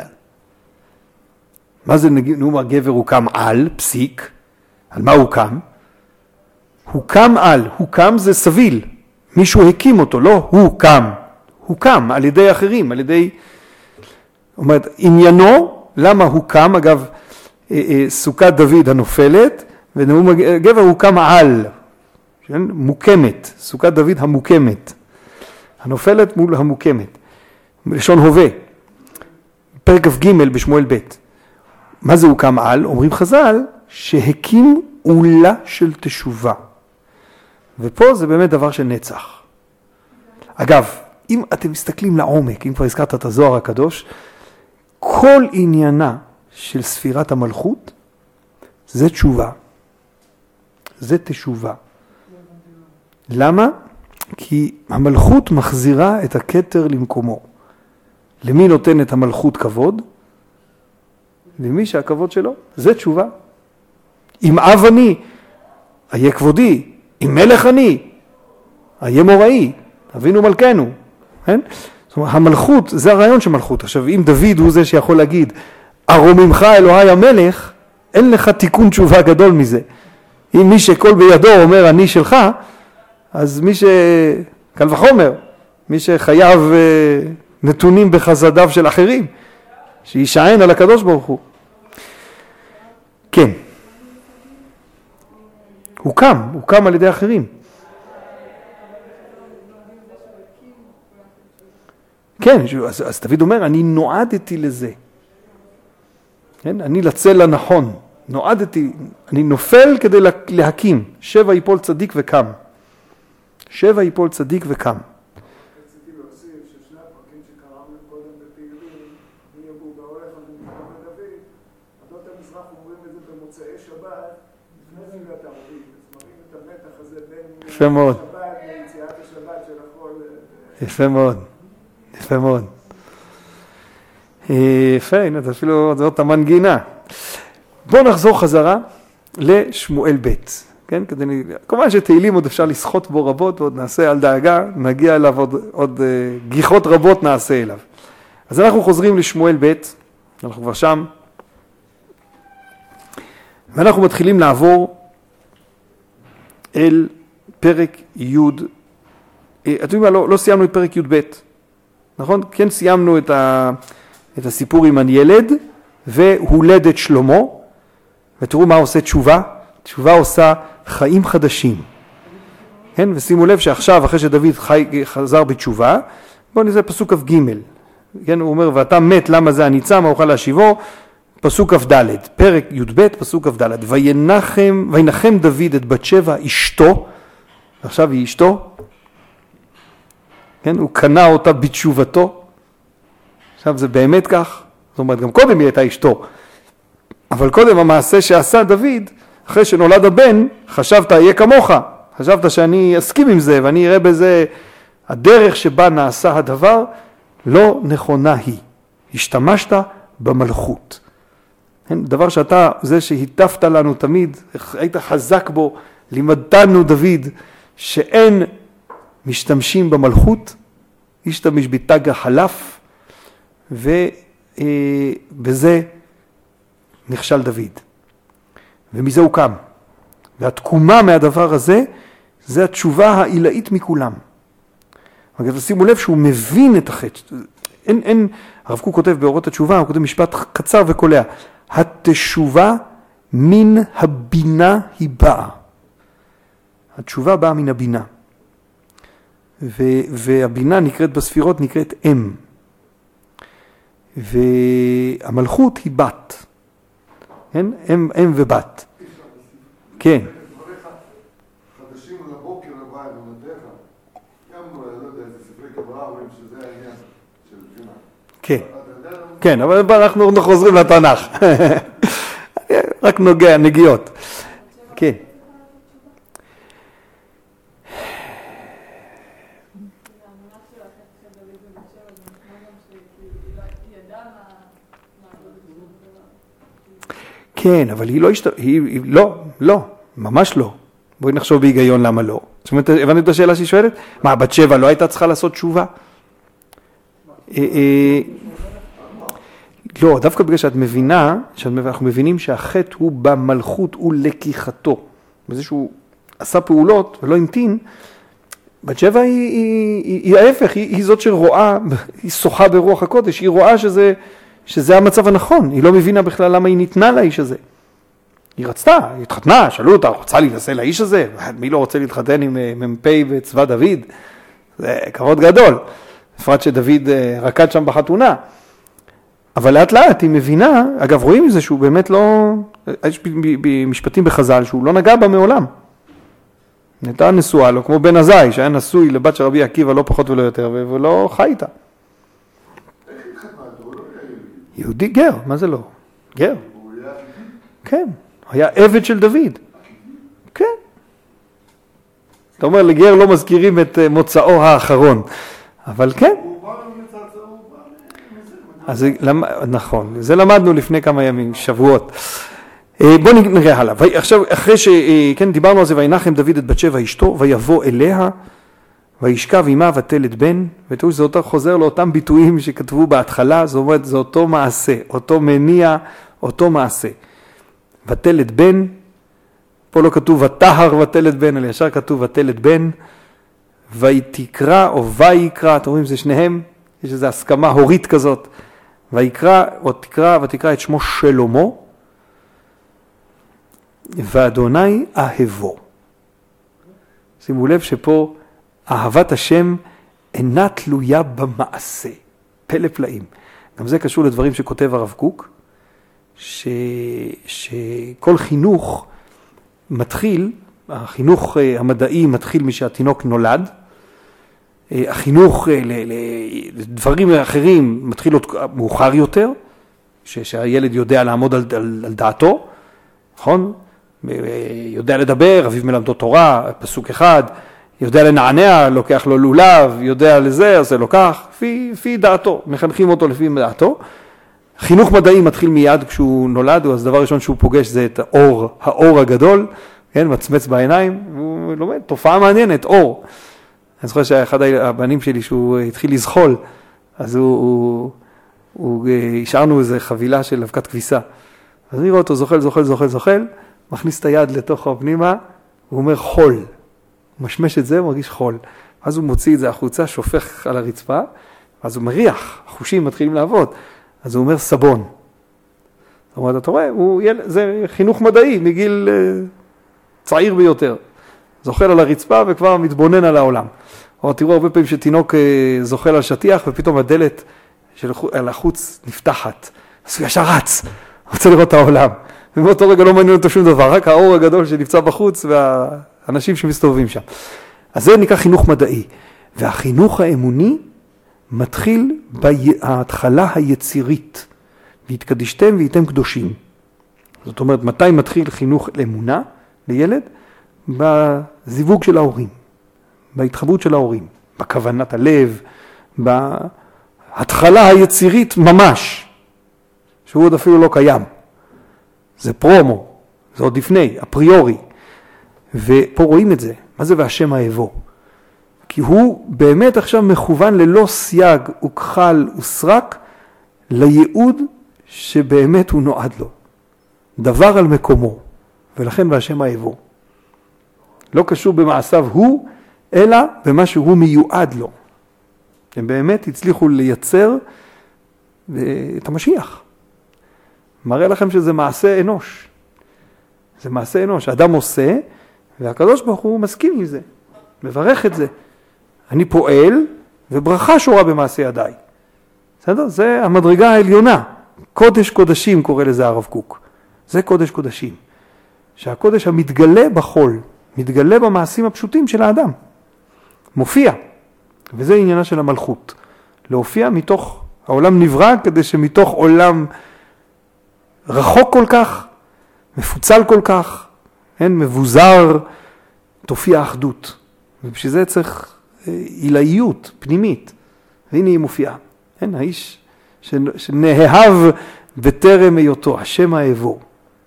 מה זה נאום הגבר הוקם על? פסיק. על מה הוקם? הוקם על. הוקם זה סביל. מישהו הקים אותו, לא הוקם. הוקם על ידי אחרים, על ידי... אומרת, עניינו, למה הוקם? אגב, סוכת דוד הנופלת, ונאום הגבר הוקם על. מוקמת. סוכת דוד המוקמת. הנופלת מול המוקמת. לשון הווה. פרק כ"ג בשמואל ב'. מה זה הוקם על? אומרים חז"ל שהקים עולה של תשובה. ופה זה באמת דבר של נצח. אגב, אם אתם מסתכלים לעומק, אם כבר הזכרת את הזוהר הקדוש, כל עניינה של ספירת המלכות זה תשובה. זה תשובה. למה? כי המלכות מחזירה את הכתר למקומו. למי נותן את המלכות כבוד? למי שהכבוד שלו? זה תשובה. אם אב אני, אהיה כבודי. אם מלך אני, אהיה מוראי. אבינו מלכנו. כן? זאת אומרת, המלכות, זה הרעיון של מלכות. עכשיו, אם דוד הוא זה שיכול להגיד, ארוממך אלוהי המלך, אין לך תיקון תשובה גדול מזה. אם מי שכל בידו אומר אני שלך, אז מי ש... קל וחומר, מי שחייב נתונים בחסדיו של אחרים, שישען על הקדוש ברוך הוא. כן. הוא קם, הוא קם על ידי אחרים. כן, אז, אז דוד אומר, אני נועדתי לזה. כן? אני לצל הנכון. נועדתי, אני נופל כדי להקים. שבע ייפול צדיק וקם. שבע ייפול צדיק וקם. רציתי להוסיף ששני הפרקים שקראנו קודם בתהילים, מי יבוא בהולך ונקרא בדוד, עדות המזרח אומרים את זה במוצאי שבת, לפני תפילת הערבית, מראים את המתח הזה בין יפה מאוד. שבת ליציאת השבת של הכל. יפה מאוד, יפה מאוד. יפה, הנה, זה אפילו, זה עוד המנגינה. בואו נחזור חזרה לשמואל ב'. כן, כדי, כמובן שתהילים עוד אפשר לשחות בו רבות, ועוד נעשה על דאגה, נגיע אליו עוד, עוד uh, גיחות רבות נעשה אליו. אז אנחנו חוזרים לשמואל ב', אנחנו כבר שם, ואנחנו מתחילים לעבור אל פרק י'. אתם יודעים מה, לא, לא סיימנו את פרק י' ב', נכון? כן סיימנו את, ה, את הסיפור עם הילד, והולדת שלמה, ותראו מה עושה תשובה. תשובה עושה חיים חדשים. כן? ושימו לב שעכשיו, אחרי שדוד חי, חזר בתשובה, בואו נראה פסוק כ"ג. כן? הוא אומר, ואתה מת, למה זה הניצה, מה אוכל להשיבו? פסוק כ"ד, פרק י"ב, פסוק כ"ד, וינחם, וינחם דוד את בת שבע אשתו, עכשיו היא אשתו, כן, הוא קנה אותה בתשובתו, עכשיו זה באמת כך, זאת אומרת גם קודם היא הייתה אשתו, אבל קודם המעשה שעשה דוד, אחרי שנולד הבן, חשבת יהיה כמוך, חשבת שאני אסכים עם זה ואני אראה בזה, הדרך שבה נעשה הדבר לא נכונה היא, השתמשת במלכות. דבר שאתה, זה שהיטפת לנו תמיד, היית חזק בו, לימדתנו דוד, שאין משתמשים במלכות, השתמש בתג החלף, ובזה נכשל דוד. ומזה הוא קם. והתקומה מהדבר הזה, זה התשובה העילאית מכולם. אגב, שימו לב שהוא מבין את החטא. אין, אין, הרב קוק כותב באורות התשובה, הוא כותב משפט קצר וקולע. התשובה מן הבינה היא באה. התשובה באה מן הבינה. ו- והבינה נקראת בספירות, נקראת אם. והמלכות היא בת. כן? אם, אם ובת. כן. חדשים לבוקר הבא למדך, גם לא יודע, זה ספרי קברה, אומרים שזה העניין של בינה. כן. כן, אבל אנחנו חוזרים לתנ"ך. רק נוגע, נגיעות. כן. כן, אבל היא לא השת... היא לא, לא, ממש לא. בואי נחשוב בהיגיון למה לא. זאת אומרת, הבנת את השאלה שהיא שואלת? מה, בת שבע לא הייתה צריכה לעשות תשובה? לא, דווקא בגלל שאת מבינה, שאנחנו מבינים שהחטא הוא במלכות, הוא לקיחתו. בזה שהוא עשה פעולות ולא המתין, בת שבע היא, היא, היא, היא ההפך, היא, היא זאת שרואה, היא שוחה ברוח הקודש, היא רואה שזה, שזה המצב הנכון, היא לא מבינה בכלל למה היא ניתנה לאיש הזה. היא רצתה, היא התחתנה, שאלו אותה, רוצה להינשא לאיש הזה? מי לא רוצה להתחתן עם מ"פ בצבא דוד? זה כבוד גדול. בפרט שדוד רקד שם בחתונה. אבל לאט לאט היא מבינה, אגב רואים מזה שהוא באמת לא, יש משפטים בחז"ל שהוא לא נגע בה מעולם. נהייתה נשואה לו, כמו בן עזאי, שהיה נשוי לבת של רבי עקיבא לא פחות ולא יותר, ולא חי איתה. יהודי גר, מה זה לא? גר. כן, היה עבד של דוד. כן. אתה אומר, לגר לא מזכירים את מוצאו האחרון, אבל כן. אז נכון, זה למדנו לפני כמה ימים, שבועות. בואו נראה הלאה. עכשיו, אחרי שכן דיברנו על זה, וינחם דוד את בת שבע אשתו, ויבוא אליה, וישכב עמה ותלד בן, ותראו שזה אותו חוזר לאותם ביטויים שכתבו בהתחלה, זאת אומרת, זה אותו מעשה, אותו מניע, אותו מעשה. ותלד בן, פה לא כתוב ותהר ותלד בן, אלא ישר כתוב ותלד בן, ויתקרא או ויקרא, אתם רואים, זה שניהם, יש איזו הסכמה הורית כזאת, ויקרא או תקרא ותקרא את שמו שלמה, ואדוני אהבו. שימו לב שפה אהבת השם אינה תלויה במעשה, פלא פלאים. גם זה קשור לדברים שכותב הרב קוק, ש... שכל חינוך מתחיל, החינוך המדעי מתחיל משהתינוק נולד, החינוך לדברים אחרים מתחיל עוד מאוחר יותר, שהילד יודע לעמוד על, על, על דעתו, נכון? יודע לדבר, אביו מלמדו תורה, פסוק אחד, יודע לנענע, לוקח לו לולב, יודע לזה, אז זה לוקח, לפי, לפי דעתו, מחנכים אותו לפי דעתו. חינוך מדעי מתחיל מיד כשהוא נולד, אז דבר ראשון שהוא פוגש זה את האור, האור הגדול, כן, מצמץ בעיניים, הוא לומד, תופעה מעניינת, אור. אני זוכר שאחד הבנים שלי שהוא התחיל לזחול, אז הוא, הוא, הוא, השארנו איזו חבילה של אבקת כביסה. אז אני רואה אותו זוחל, זוחל, זוחל, זוחל, מכניס את היד לתוך הפנימה, הוא אומר חול. הוא משמש את זה, הוא מרגיש חול. אז הוא מוציא את זה החוצה, שופך על הרצפה, אז הוא מריח, החושים מתחילים לעבוד. אז הוא אומר סבון. זאת אומרת, אתה רואה, הוא, זה חינוך מדעי מגיל צעיר ביותר. זוחל על הרצפה וכבר מתבונן על העולם. או תראו הרבה פעמים שתינוק זוחל על שטיח ופתאום הדלת של על החוץ נפתחת. אז הוא ישר רץ. רוצה לראות את העולם. ובאותו רגע לא מעניין אותו שום דבר, רק האור הגדול שנמצא בחוץ והאנשים שמסתובבים שם. אז זה נקרא חינוך מדעי. והחינוך האמוני מתחיל בהתחלה היצירית. והתקדישתם והייתם קדושים. זאת אומרת, מתי מתחיל חינוך אמונה לילד? בזיווג של ההורים, בהתחברות של ההורים, בכוונת הלב, בהתחלה היצירית ממש, שהוא עוד אפילו לא קיים. זה פרומו, זה עוד לפני, אפריורי. ופה רואים את זה. מה זה והשם האבוא? כי הוא באמת עכשיו מכוון ללא סייג וכחל וסרק לייעוד שבאמת הוא נועד לו. דבר על מקומו, ולכן והשם האבוא. לא קשור במעשיו הוא, אלא במה שהוא מיועד לו. הם באמת הצליחו לייצר את המשיח. מראה לכם שזה מעשה אנוש. זה מעשה אנוש. האדם עושה, והקדוש ברוך הוא מסכים עם זה. מברך את זה. אני פועל, וברכה שורה במעשה ידיי. בסדר? זה המדרגה העליונה. קודש קודשים קורא לזה הרב קוק. זה קודש קודשים. שהקודש המתגלה בחול, מתגלה במעשים הפשוטים של האדם. מופיע. וזה עניינה של המלכות. להופיע מתוך, העולם נברא כדי שמתוך עולם רחוק כל כך, מפוצל כל כך, אין, מבוזר, תופיע אחדות. ובשביל זה צריך עילאיות פנימית. והנה היא מופיעה. אין, האיש שנאהב בטרם היותו, השם האבוא.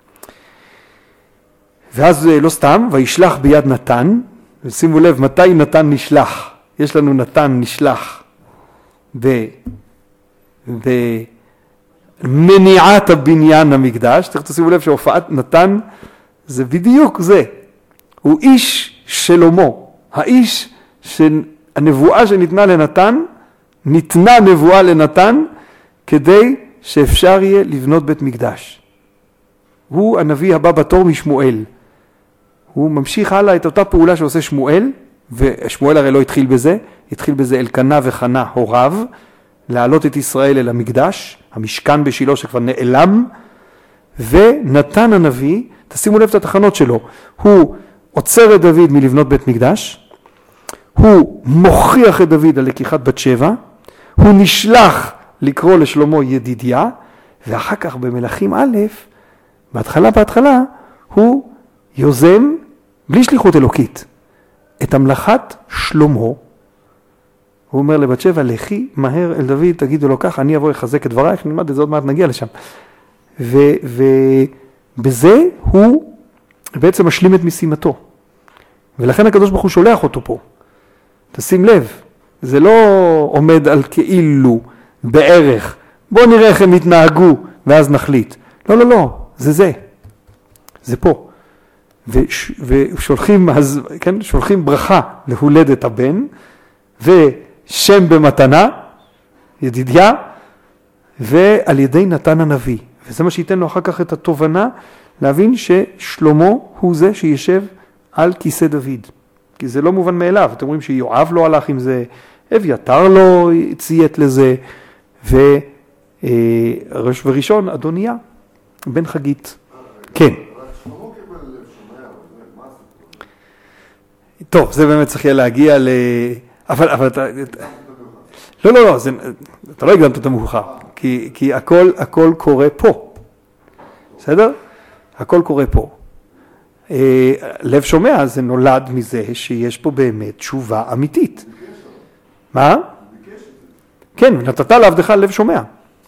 ואז לא סתם, וישלח ביד נתן, ושימו לב, מתי נתן נשלח? יש לנו נתן נשלח ב... במניעת הבניין המקדש. צריך תשימו לב שהופעת נתן זה בדיוק זה. הוא איש שלמה. האיש שהנבואה שניתנה לנתן, ניתנה נבואה לנתן כדי שאפשר יהיה לבנות בית מקדש. הוא הנביא הבא בתור משמואל. הוא ממשיך הלאה את אותה פעולה שעושה שמואל, ושמואל הרי לא התחיל בזה, התחיל בזה אלקנה וחנה הוריו, להעלות את ישראל אל המקדש, המשכן בשילה שכבר נעלם, ונתן הנביא, תשימו לב את התחנות שלו, הוא עוצר את דוד מלבנות בית מקדש, הוא מוכיח את דוד על לקיחת בת שבע, הוא נשלח לקרוא לשלמה ידידיה, ואחר כך במלכים א', בהתחלה בהתחלה, הוא יוזם, בלי שליחות אלוקית, את המלאכת שלמה. הוא אומר לבת שבע, לכי מהר אל דוד, תגידו לו כך, אני אבוא לחזק את דברייך, נלמד את זה עוד מעט נגיע לשם. ובזה הוא בעצם משלים את משימתו. ולכן הקדוש ברוך הוא שולח אותו פה. תשים לב, זה לא עומד על כאילו, בערך, בוא נראה איך הם יתנהגו, ואז נחליט. לא, לא, לא, זה זה. זה פה. וש, ושולחים, אז, כן, שולחים ברכה להולדת הבן, ושם במתנה, ידידיה, ועל ידי נתן הנביא. וזה מה שייתן לו אחר כך את התובנה, להבין ששלמה הוא זה שישב על כיסא דוד. כי זה לא מובן מאליו. אתם רואים שיואב לא הלך עם זה, אביתר לא ציית לזה, וראש וראשון, אדוניה, בן חגית. כן. טוב, זה באמת צריך להגיע ל... אבל, אבל אתה... לא, לא, לא, זה... אתה לא הקדמת את המאוחר, כי, כי הכל, הכל קורה פה. בסדר? הכל קורה פה. אה, לב שומע, זה נולד מזה שיש פה באמת תשובה אמיתית. מה? כן, נתת לעבדך לב שומע.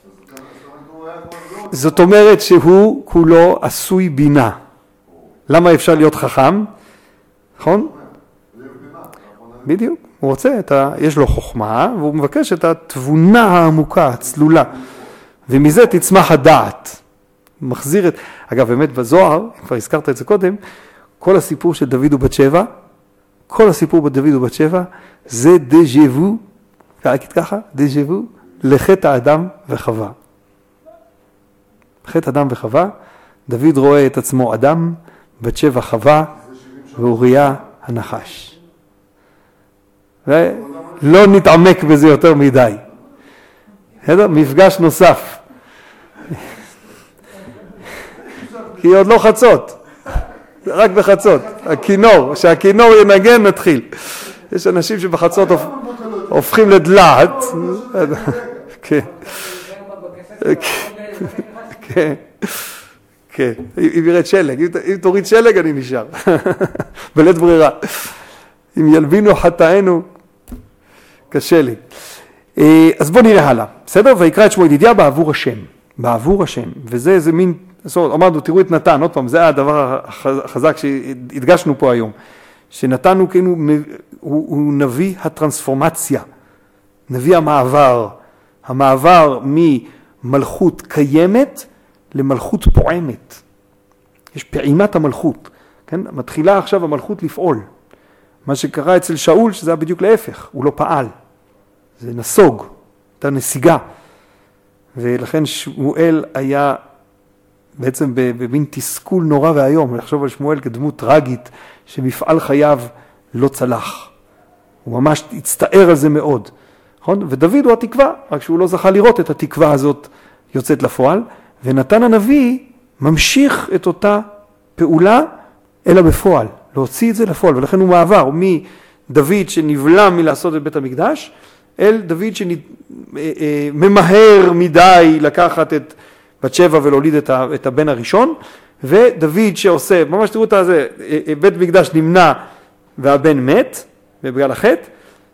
זאת אומרת שהוא כולו עשוי בינה. למה אפשר להיות חכם? נכון? בדיוק. הוא רוצה, את ה... יש לו חוכמה, והוא מבקש את התבונה העמוקה, הצלולה. ומזה תצמח הדעת. מחזיר את... אגב, באמת בזוהר, כבר הזכרת את זה קודם, כל הסיפור של דוד ובת שבע, כל הסיפור בדוד ובת שבע, זה דז'ה-וו, להגיד ככה, דז'ה-וו, לחטא האדם וחווה. חטא אדם וחווה, דוד רואה את עצמו אדם, בת שבע חווה, ואוריה הנחש. ולא נתעמק בזה יותר מדי. מפגש נוסף. כי עוד לא חצות, רק בחצות, הכינור, שהכינור ינגן נתחיל. יש אנשים שבחצות הופכים לדלעת. כן, כן, כן, אם ירד שלג, אם תוריד שלג אני נשאר, בלית ברירה. אם ילבינו חטאינו, קשה לי. אז בוא נראה הלאה, בסדר? ויקרא את שמו ידידיה בעבור השם, בעבור השם, וזה איזה מין, אמרנו, תראו את נתן, עוד פעם, זה הדבר החזק שהדגשנו פה היום, שנתן הוא כאילו, הוא, הוא נביא הטרנספורמציה, נביא המעבר, המעבר ממלכות קיימת למלכות פועמת. יש פעימת המלכות, כן? מתחילה עכשיו המלכות לפעול. מה שקרה אצל שאול, שזה היה בדיוק להפך, הוא לא פעל. זה נסוג, הייתה נסיגה. ולכן שמואל היה בעצם במין תסכול נורא והיום, לחשוב על שמואל כדמות טרגית, שמפעל חייו לא צלח. הוא ממש הצטער על זה מאוד. נכון? ודוד הוא התקווה, רק שהוא לא זכה לראות את התקווה הזאת יוצאת לפועל, ונתן הנביא ממשיך את אותה פעולה אלא בפועל, להוציא את זה לפועל, ולכן הוא מעבר מדוד שנבלם מלעשות את בית המקדש, אל דוד שממהר מדי לקחת את בת שבע ולהוליד את הבן הראשון, ודוד שעושה, ממש תראו את זה, בית מקדש נמנע והבן מת, בגלל החטא,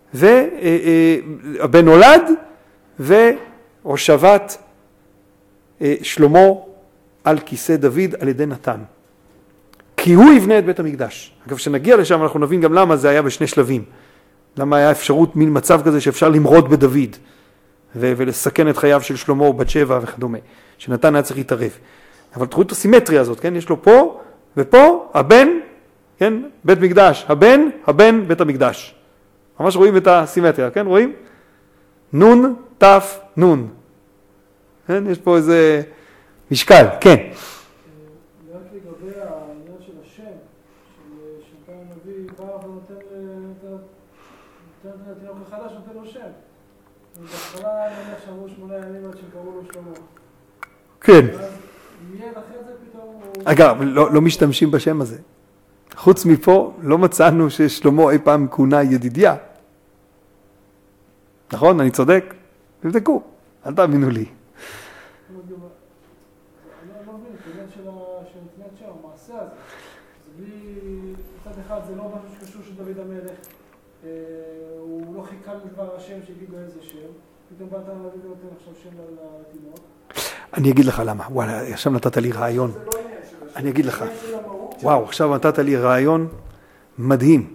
והבן נולד, והושבת שלמה על כיסא דוד על ידי נתן. כי הוא יבנה את בית המקדש. אגב, כשנגיע לשם אנחנו נבין גם למה זה היה בשני שלבים. למה היה אפשרות מין מצב כזה שאפשר למרוד בדוד, ו- ולסכן את חייו של שלמה ובת שבע וכדומה. שנתן היה צריך להתערב. אבל תראו את הסימטריה הזאת, כן? יש לו פה ופה הבן, כן? בית מקדש, הבן, הבן, בית המקדש. ממש רואים את הסימטריה, כן? רואים? נון, תף, נון. כן? יש פה איזה משקל, כן. רק לגבי העניין של השם, שנתן הנביא בא ונותן לתינוק החדש, נותן לו שם. ובהתחלה נניח שעברו שמונה ימים עד שקראו לו שלמה. כן. מיד אחרי זה פתאום הוא... אגב, לא, לא משתמשים בשם הזה. חוץ מפה, לא מצאנו ששלמה אי פעם כונה ידידיה. נכון? אני צודק? תבדקו, אל תאמינו לי. אני לא מבין, את העניין של נתינת שם, המעשה הזה. זה בלי... מצד אחד זה לא משהו שקשור של דוד המלך. הוא לא חיכה לדבר השם שיגיד לו איזה שם. פתאום באת להביא ונותן עכשיו שם לתינוק. אני אגיד לך למה. וואלה, עכשיו נתת לי רעיון. אני אגיד לך. וואו, עכשיו נתת לי רעיון מדהים.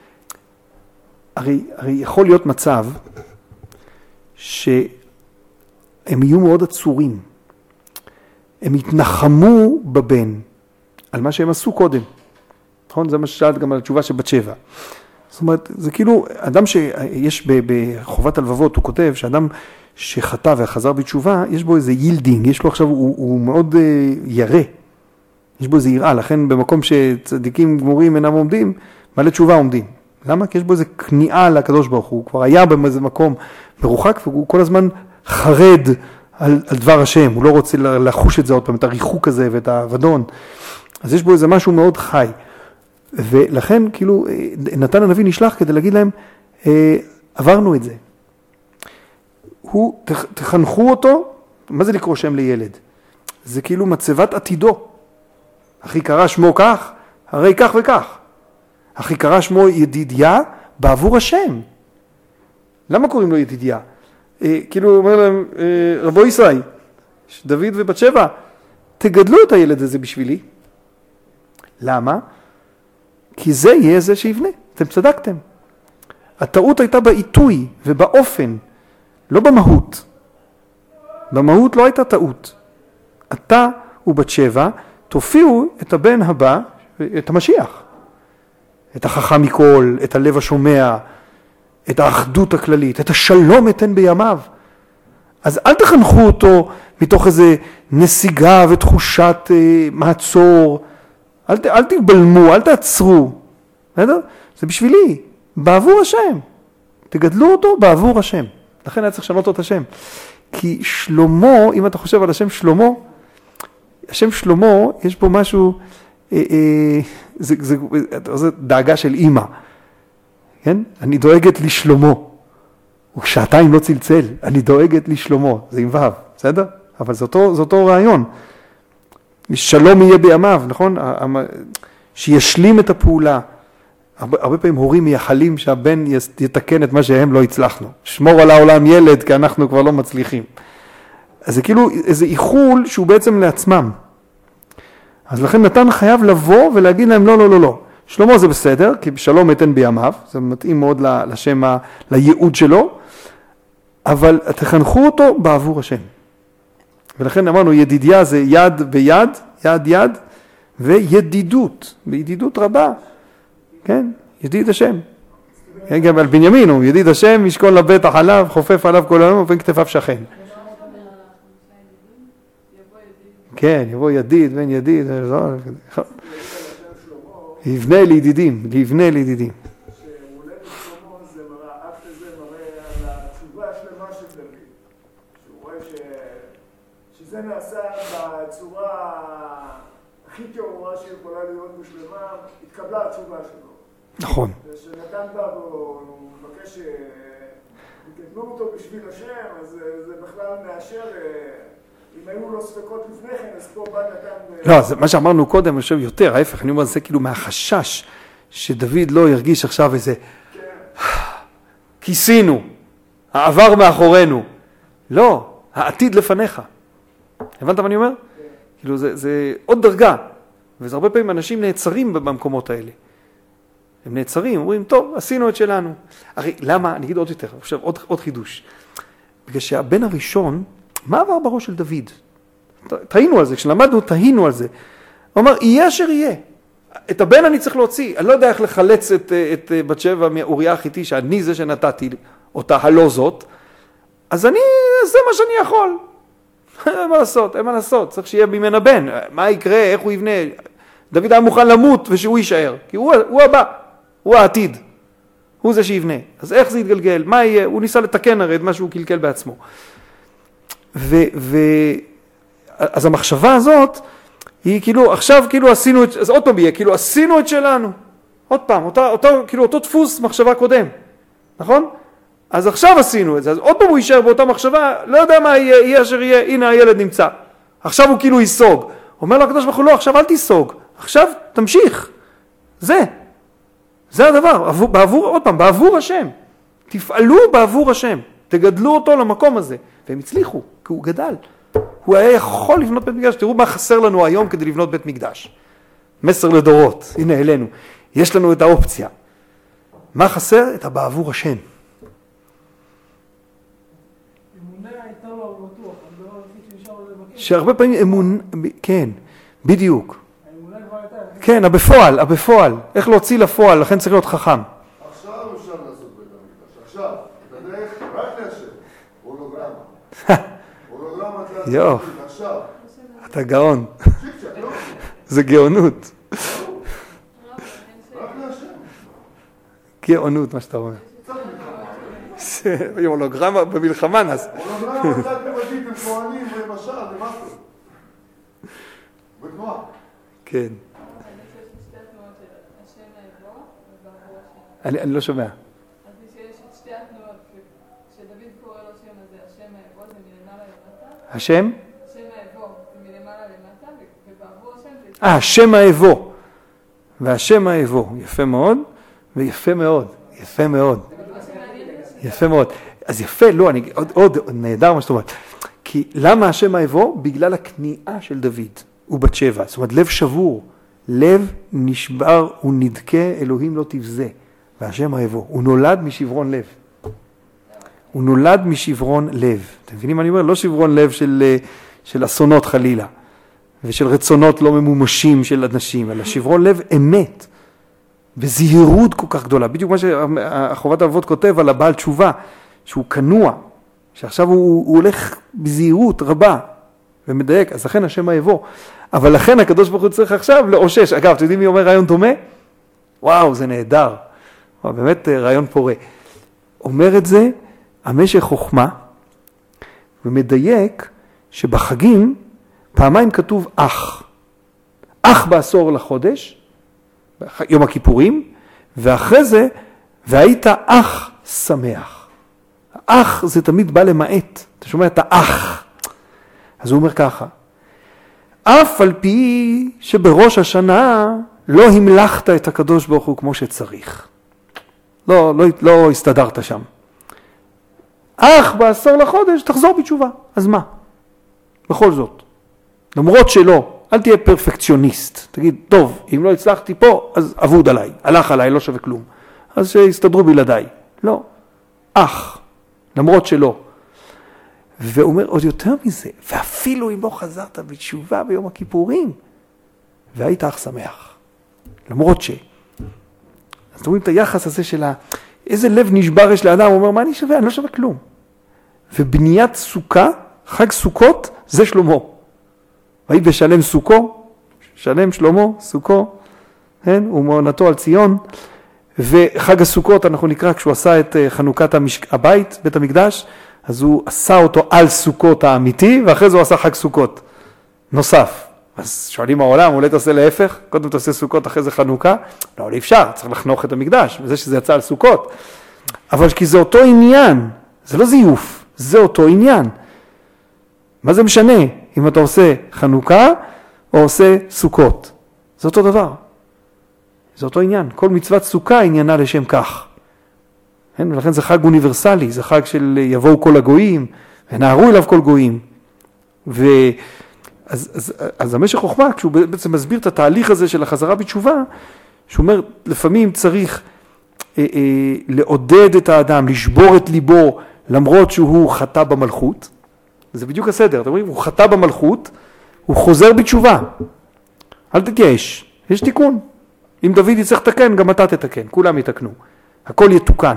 הרי, הרי יכול להיות מצב שהם יהיו מאוד עצורים. הם יתנחמו בבן על מה שהם עשו קודם. נכון? זה מה ששאלת גם על התשובה של בת שבע. זאת אומרת, זה כאילו, אדם שיש בחובת הלבבות, הוא כותב שאדם שחטא וחזר בתשובה, יש בו איזה יילדינג, יש לו עכשיו, הוא, הוא מאוד ירא. יש בו איזה יראה, לכן במקום שצדיקים גמורים אינם עומדים, מלא תשובה עומדים. למה? כי יש בו איזה כניעה לקדוש ברוך הוא, הוא כבר היה באיזה מקום מרוחק, והוא כל הזמן חרד על, על דבר השם, הוא לא רוצה לחוש את זה עוד פעם, את הריחוק הזה ואת האבדון. אז יש בו איזה משהו מאוד חי. ולכן, כאילו, נתן הנביא נשלח כדי להגיד להם, עברנו את זה. הוא, תחנכו אותו, מה זה לקרוא שם לילד? זה כאילו מצבת עתידו. אחי קרא שמו כך, הרי כך וכך. אחי קרא שמו ידידיה בעבור השם. למה קוראים לו ידידיה? אה, כאילו אומר להם, אה, רבו ישראל, דוד ובת שבע, תגדלו את הילד הזה בשבילי. למה? כי זה יהיה זה שיבנה. אתם צדקתם. הטעות הייתה בעיתוי ובאופן, לא במהות. במהות לא הייתה טעות. אתה ובת שבע תופיעו את הבן הבא, את המשיח. את החכם מכל, את הלב השומע, את האחדות הכללית, את השלום אתן בימיו. אז אל תחנכו אותו מתוך איזה נסיגה ותחושת אה, מעצור. אל, ת, אל תבלמו, אל תעצרו. בסדר? זה בשבילי, בעבור השם. תגדלו אותו בעבור השם. לכן היה צריך לשנות את השם. כי שלמה, אם אתה חושב על השם שלמה, השם שלמה, יש בו משהו, אה, אה, זה, זה, זה, זה דאגה של אימא, כן? אני דואגת לשלמה. הוא שעתיים לא צלצל, אני דואגת לשלמה, זה עם ו', בסדר? אבל זה אותו, זה אותו רעיון. שלום יהיה בימיו, נכון? שישלים את הפעולה. הרבה, הרבה פעמים הורים מייחלים שהבן יתקן את מה שהם לא הצלחנו. שמור על העולם ילד, כי אנחנו כבר לא מצליחים. אז זה כאילו איזה איחול שהוא בעצם לעצמם. אז לכן נתן חייב לבוא ולהגיד להם לא, לא, לא, לא. שלמה זה בסדר, כי שלום יתן בימיו, זה מתאים מאוד לשם, לייעוד שלו, אבל תחנכו אותו בעבור השם. ולכן אמרנו, ידידיה זה יד ביד, יד יד, וידידות, בידידות רבה, כן? ידיד השם. גם על בנימין הוא, ידיד השם, ישכון לבטח עליו, חופף עליו כל היום, ובין כתפיו שכן. כן, יבוא ידיד, בן ידיד, יבנה לידידים, יבנה לידידים. שהוא עולה לשלמה, זה מראה, אף לזה מראה על התשובה השלמה של דוד. שהוא רואה ש... שזה נעשה בצורה הכי טהורה שיכולה להיות בשלמה, התקבלה התשובה שלו. נכון. ושנתן בא והוא מבקש שיקדמו אותו בשביל השם, אז זה בכלל מאשר... אם היו לו ספקות לפני כן, אז פה בא נתן... לא, זה מה שאמרנו קודם, אני חושב יותר, ההפך, אני אומר, זה כאילו מהחשש שדוד לא ירגיש עכשיו איזה... כיסינו, העבר מאחורינו. לא, העתיד לפניך. הבנת מה אני אומר? כאילו, זה, זה עוד דרגה. וזה הרבה פעמים אנשים נעצרים במקומות האלה. הם נעצרים, אומרים, טוב, עשינו את שלנו. הרי למה? אני אגיד עוד יותר, עכשיו, עוד, עוד חידוש. בגלל שהבן הראשון... מה עבר בראש של דוד? תהינו על זה, כשלמדנו תהינו על זה. הוא אמר, יהיה אשר יהיה. את הבן אני צריך להוציא. אני לא יודע איך לחלץ את, את בת שבע מאוריה החיתי, שאני זה שנתתי אותה הלא זאת. אז אני, זה מה שאני יכול. אין מה לעשות, אין מה לעשות. צריך שיהיה ממנה בן. מה יקרה, איך הוא יבנה? דוד היה מוכן למות ושהוא יישאר. כי הוא, הוא הבא, הוא העתיד. הוא זה שיבנה. אז איך זה יתגלגל? מה יהיה? הוא ניסה לתקן הרי את מה שהוא קלקל בעצמו. ו, ו, אז המחשבה הזאת היא כאילו, עכשיו כאילו עשינו את, אז עוד פעם יהיה, כאילו עשינו את שלנו. עוד פעם, אותה, אותה, כאילו אותו דפוס מחשבה קודם. נכון? אז עכשיו עשינו את זה, אז עוד פעם הוא יישאר באותה מחשבה, לא יודע מה יהיה, יהיה אשר יהיה, הנה הילד נמצא. עכשיו הוא כאילו ייסוג. אומר לו הקדוש ברוך הוא, לא, עכשיו אל תיסוג. עכשיו תמשיך. זה. זה הדבר. בעבור, בעבור, עוד פעם, בעבור השם. תפעלו בעבור השם. תגדלו אותו למקום הזה. והם הצליחו, כי הוא גדל. הוא היה יכול לבנות בית מקדש. תראו מה חסר לנו היום כדי לבנות בית מקדש. מסר לדורות. הנה אלינו. יש לנו את האופציה. מה חסר? את הבעבור השם. אמונה הייתה לו בטוח. הדבר הכי שנשאר לו לבקש. שהרבה פעמים אמון... כן, בדיוק. האמונה כבר הייתה. כן, הבפועל, הבפועל. איך להוציא לפועל, לכן צריך להיות חכם. עכשיו אפשר לעשות בית המקדש. עכשיו, אתה יודע איך? רק להשם. הולוגרמה. הולוגרמה אתה... יו, עכשיו. אתה גאון. צ'יק-צ'ק, לא? זה גאונות. רק להשם. גאונות, מה שאתה אומר. הולוגרמה במלחמה נס. הולוגרמה קצת מבדית עם כהנים ומשל, למשהו. בתנועה. כן. אני אני לא שומע. אז שיש את שתי התנועות, כשדוד קורא לו שם הזה, השם האבוא זה מלמעלה למטה. השם? השם האבוא זה מלמעלה למטה, ובעבור השם זה... אה, השם האבוא. והשם האבוא. יפה מאוד, ויפה מאוד. יפה מאוד. יפה מאוד. אז יפה, לא, אני, עוד, עוד נהדר מה שאתה אומר. כי למה השם האבוא? בגלל הכניעה של דוד ובת שבע. זאת אומרת, לב שבור, לב נשבר ונדכה, אלוהים לא תבזה. והשם האבוא, הוא נולד משברון לב. הוא נולד משברון לב. אתם מבינים מה אני אומר? לא שברון לב של, של אסונות חלילה, ושל רצונות לא ממומשים של אנשים, אלא שברון לב אמת, בזהירות כל כך גדולה. בדיוק מה שהחובת האבות כותב על הבעל תשובה, שהוא כנוע, שעכשיו הוא, הוא הולך בזהירות רבה, ומדייק, אז לכן השם האבוא. אבל לכן הקדוש ברוך הוא צריך עכשיו לאושש. אגב, אתם יודעים מי אומר רעיון דומה? וואו, זה נהדר. באמת רעיון פורה. אומר את זה המשך חוכמה, ומדייק שבחגים פעמיים כתוב אח. אח בעשור לחודש, יום הכיפורים, ואחרי זה, והיית אח שמח. האח זה תמיד בא למעט. אתה שומע את האח. אז הוא אומר ככה, אף על פי שבראש השנה לא המלכת את הקדוש ברוך הוא כמו שצריך. לא, לא, לא הסתדרת שם. אך בעשור לחודש תחזור בתשובה. אז מה? בכל זאת. למרות שלא, אל תהיה פרפקציוניסט. תגיד, טוב, אם לא הצלחתי פה, אז עבוד עליי. הלך עליי, לא שווה כלום. אז שיסתדרו בלעדיי. לא. אך, למרות שלא. והוא אומר עוד יותר מזה, ואפילו אם לא חזרת בתשובה ביום הכיפורים, והיית אך שמח. למרות ש... אז אתם רואים את היחס הזה של ה... איזה לב נשבר יש לאדם, הוא אומר, מה אני שווה? אני לא שווה כלום. ובניית סוכה, חג סוכות, זה שלמה. והי בשלם סוכו, שלם שלמה, סוכו, כן? ומעונתו על ציון, וחג הסוכות אנחנו נקרא כשהוא עשה את חנוכת המשק... הבית, בית המקדש, אז הוא עשה אותו על סוכות האמיתי, ואחרי זה הוא עשה חג סוכות נוסף. אז שואלים העולם, אולי תעשה להפך? קודם תעשה סוכות, אחרי זה חנוכה? לא, לא אפשר, צריך לחנוך את המקדש, וזה שזה יצא על סוכות. אבל כי זה אותו עניין, זה לא זיוף, זה אותו עניין. מה זה משנה אם אתה עושה חנוכה או עושה סוכות? זה אותו דבר. זה אותו עניין. כל מצוות סוכה עניינה לשם כך. כן? ולכן זה חג אוניברסלי, זה חג של יבואו כל הגויים, ונערו אליו כל גויים. ו... אז, אז, אז המשך חוכמה, כשהוא בעצם מסביר את התהליך הזה של החזרה בתשובה, שהוא אומר, לפעמים צריך אה, אה, לעודד את האדם, לשבור את ליבו, למרות שהוא חטא במלכות. זה בדיוק הסדר, אתם אומרים, הוא חטא במלכות, הוא חוזר בתשובה. אל תתייאש, יש תיקון. אם דוד יצטרך לתקן, גם אתה תתקן, כולם יתקנו. הכל יתוקן.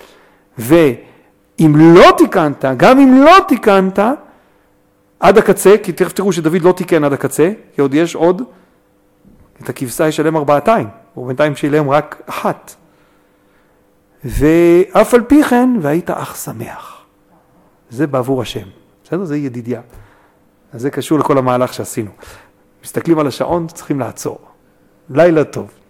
ואם לא תיקנת, גם אם לא תיקנת, עד הקצה, כי תכף תראו שדוד לא תיקן עד הקצה, כי עוד יש עוד, את הכבשה ישלם ארבעתיים, הוא בינתיים שילם רק אחת. ואף על פי כן, והיית אך שמח. זה בעבור השם. בסדר? זה ידידיה. אז זה קשור לכל המהלך שעשינו. מסתכלים על השעון, צריכים לעצור. לילה טוב.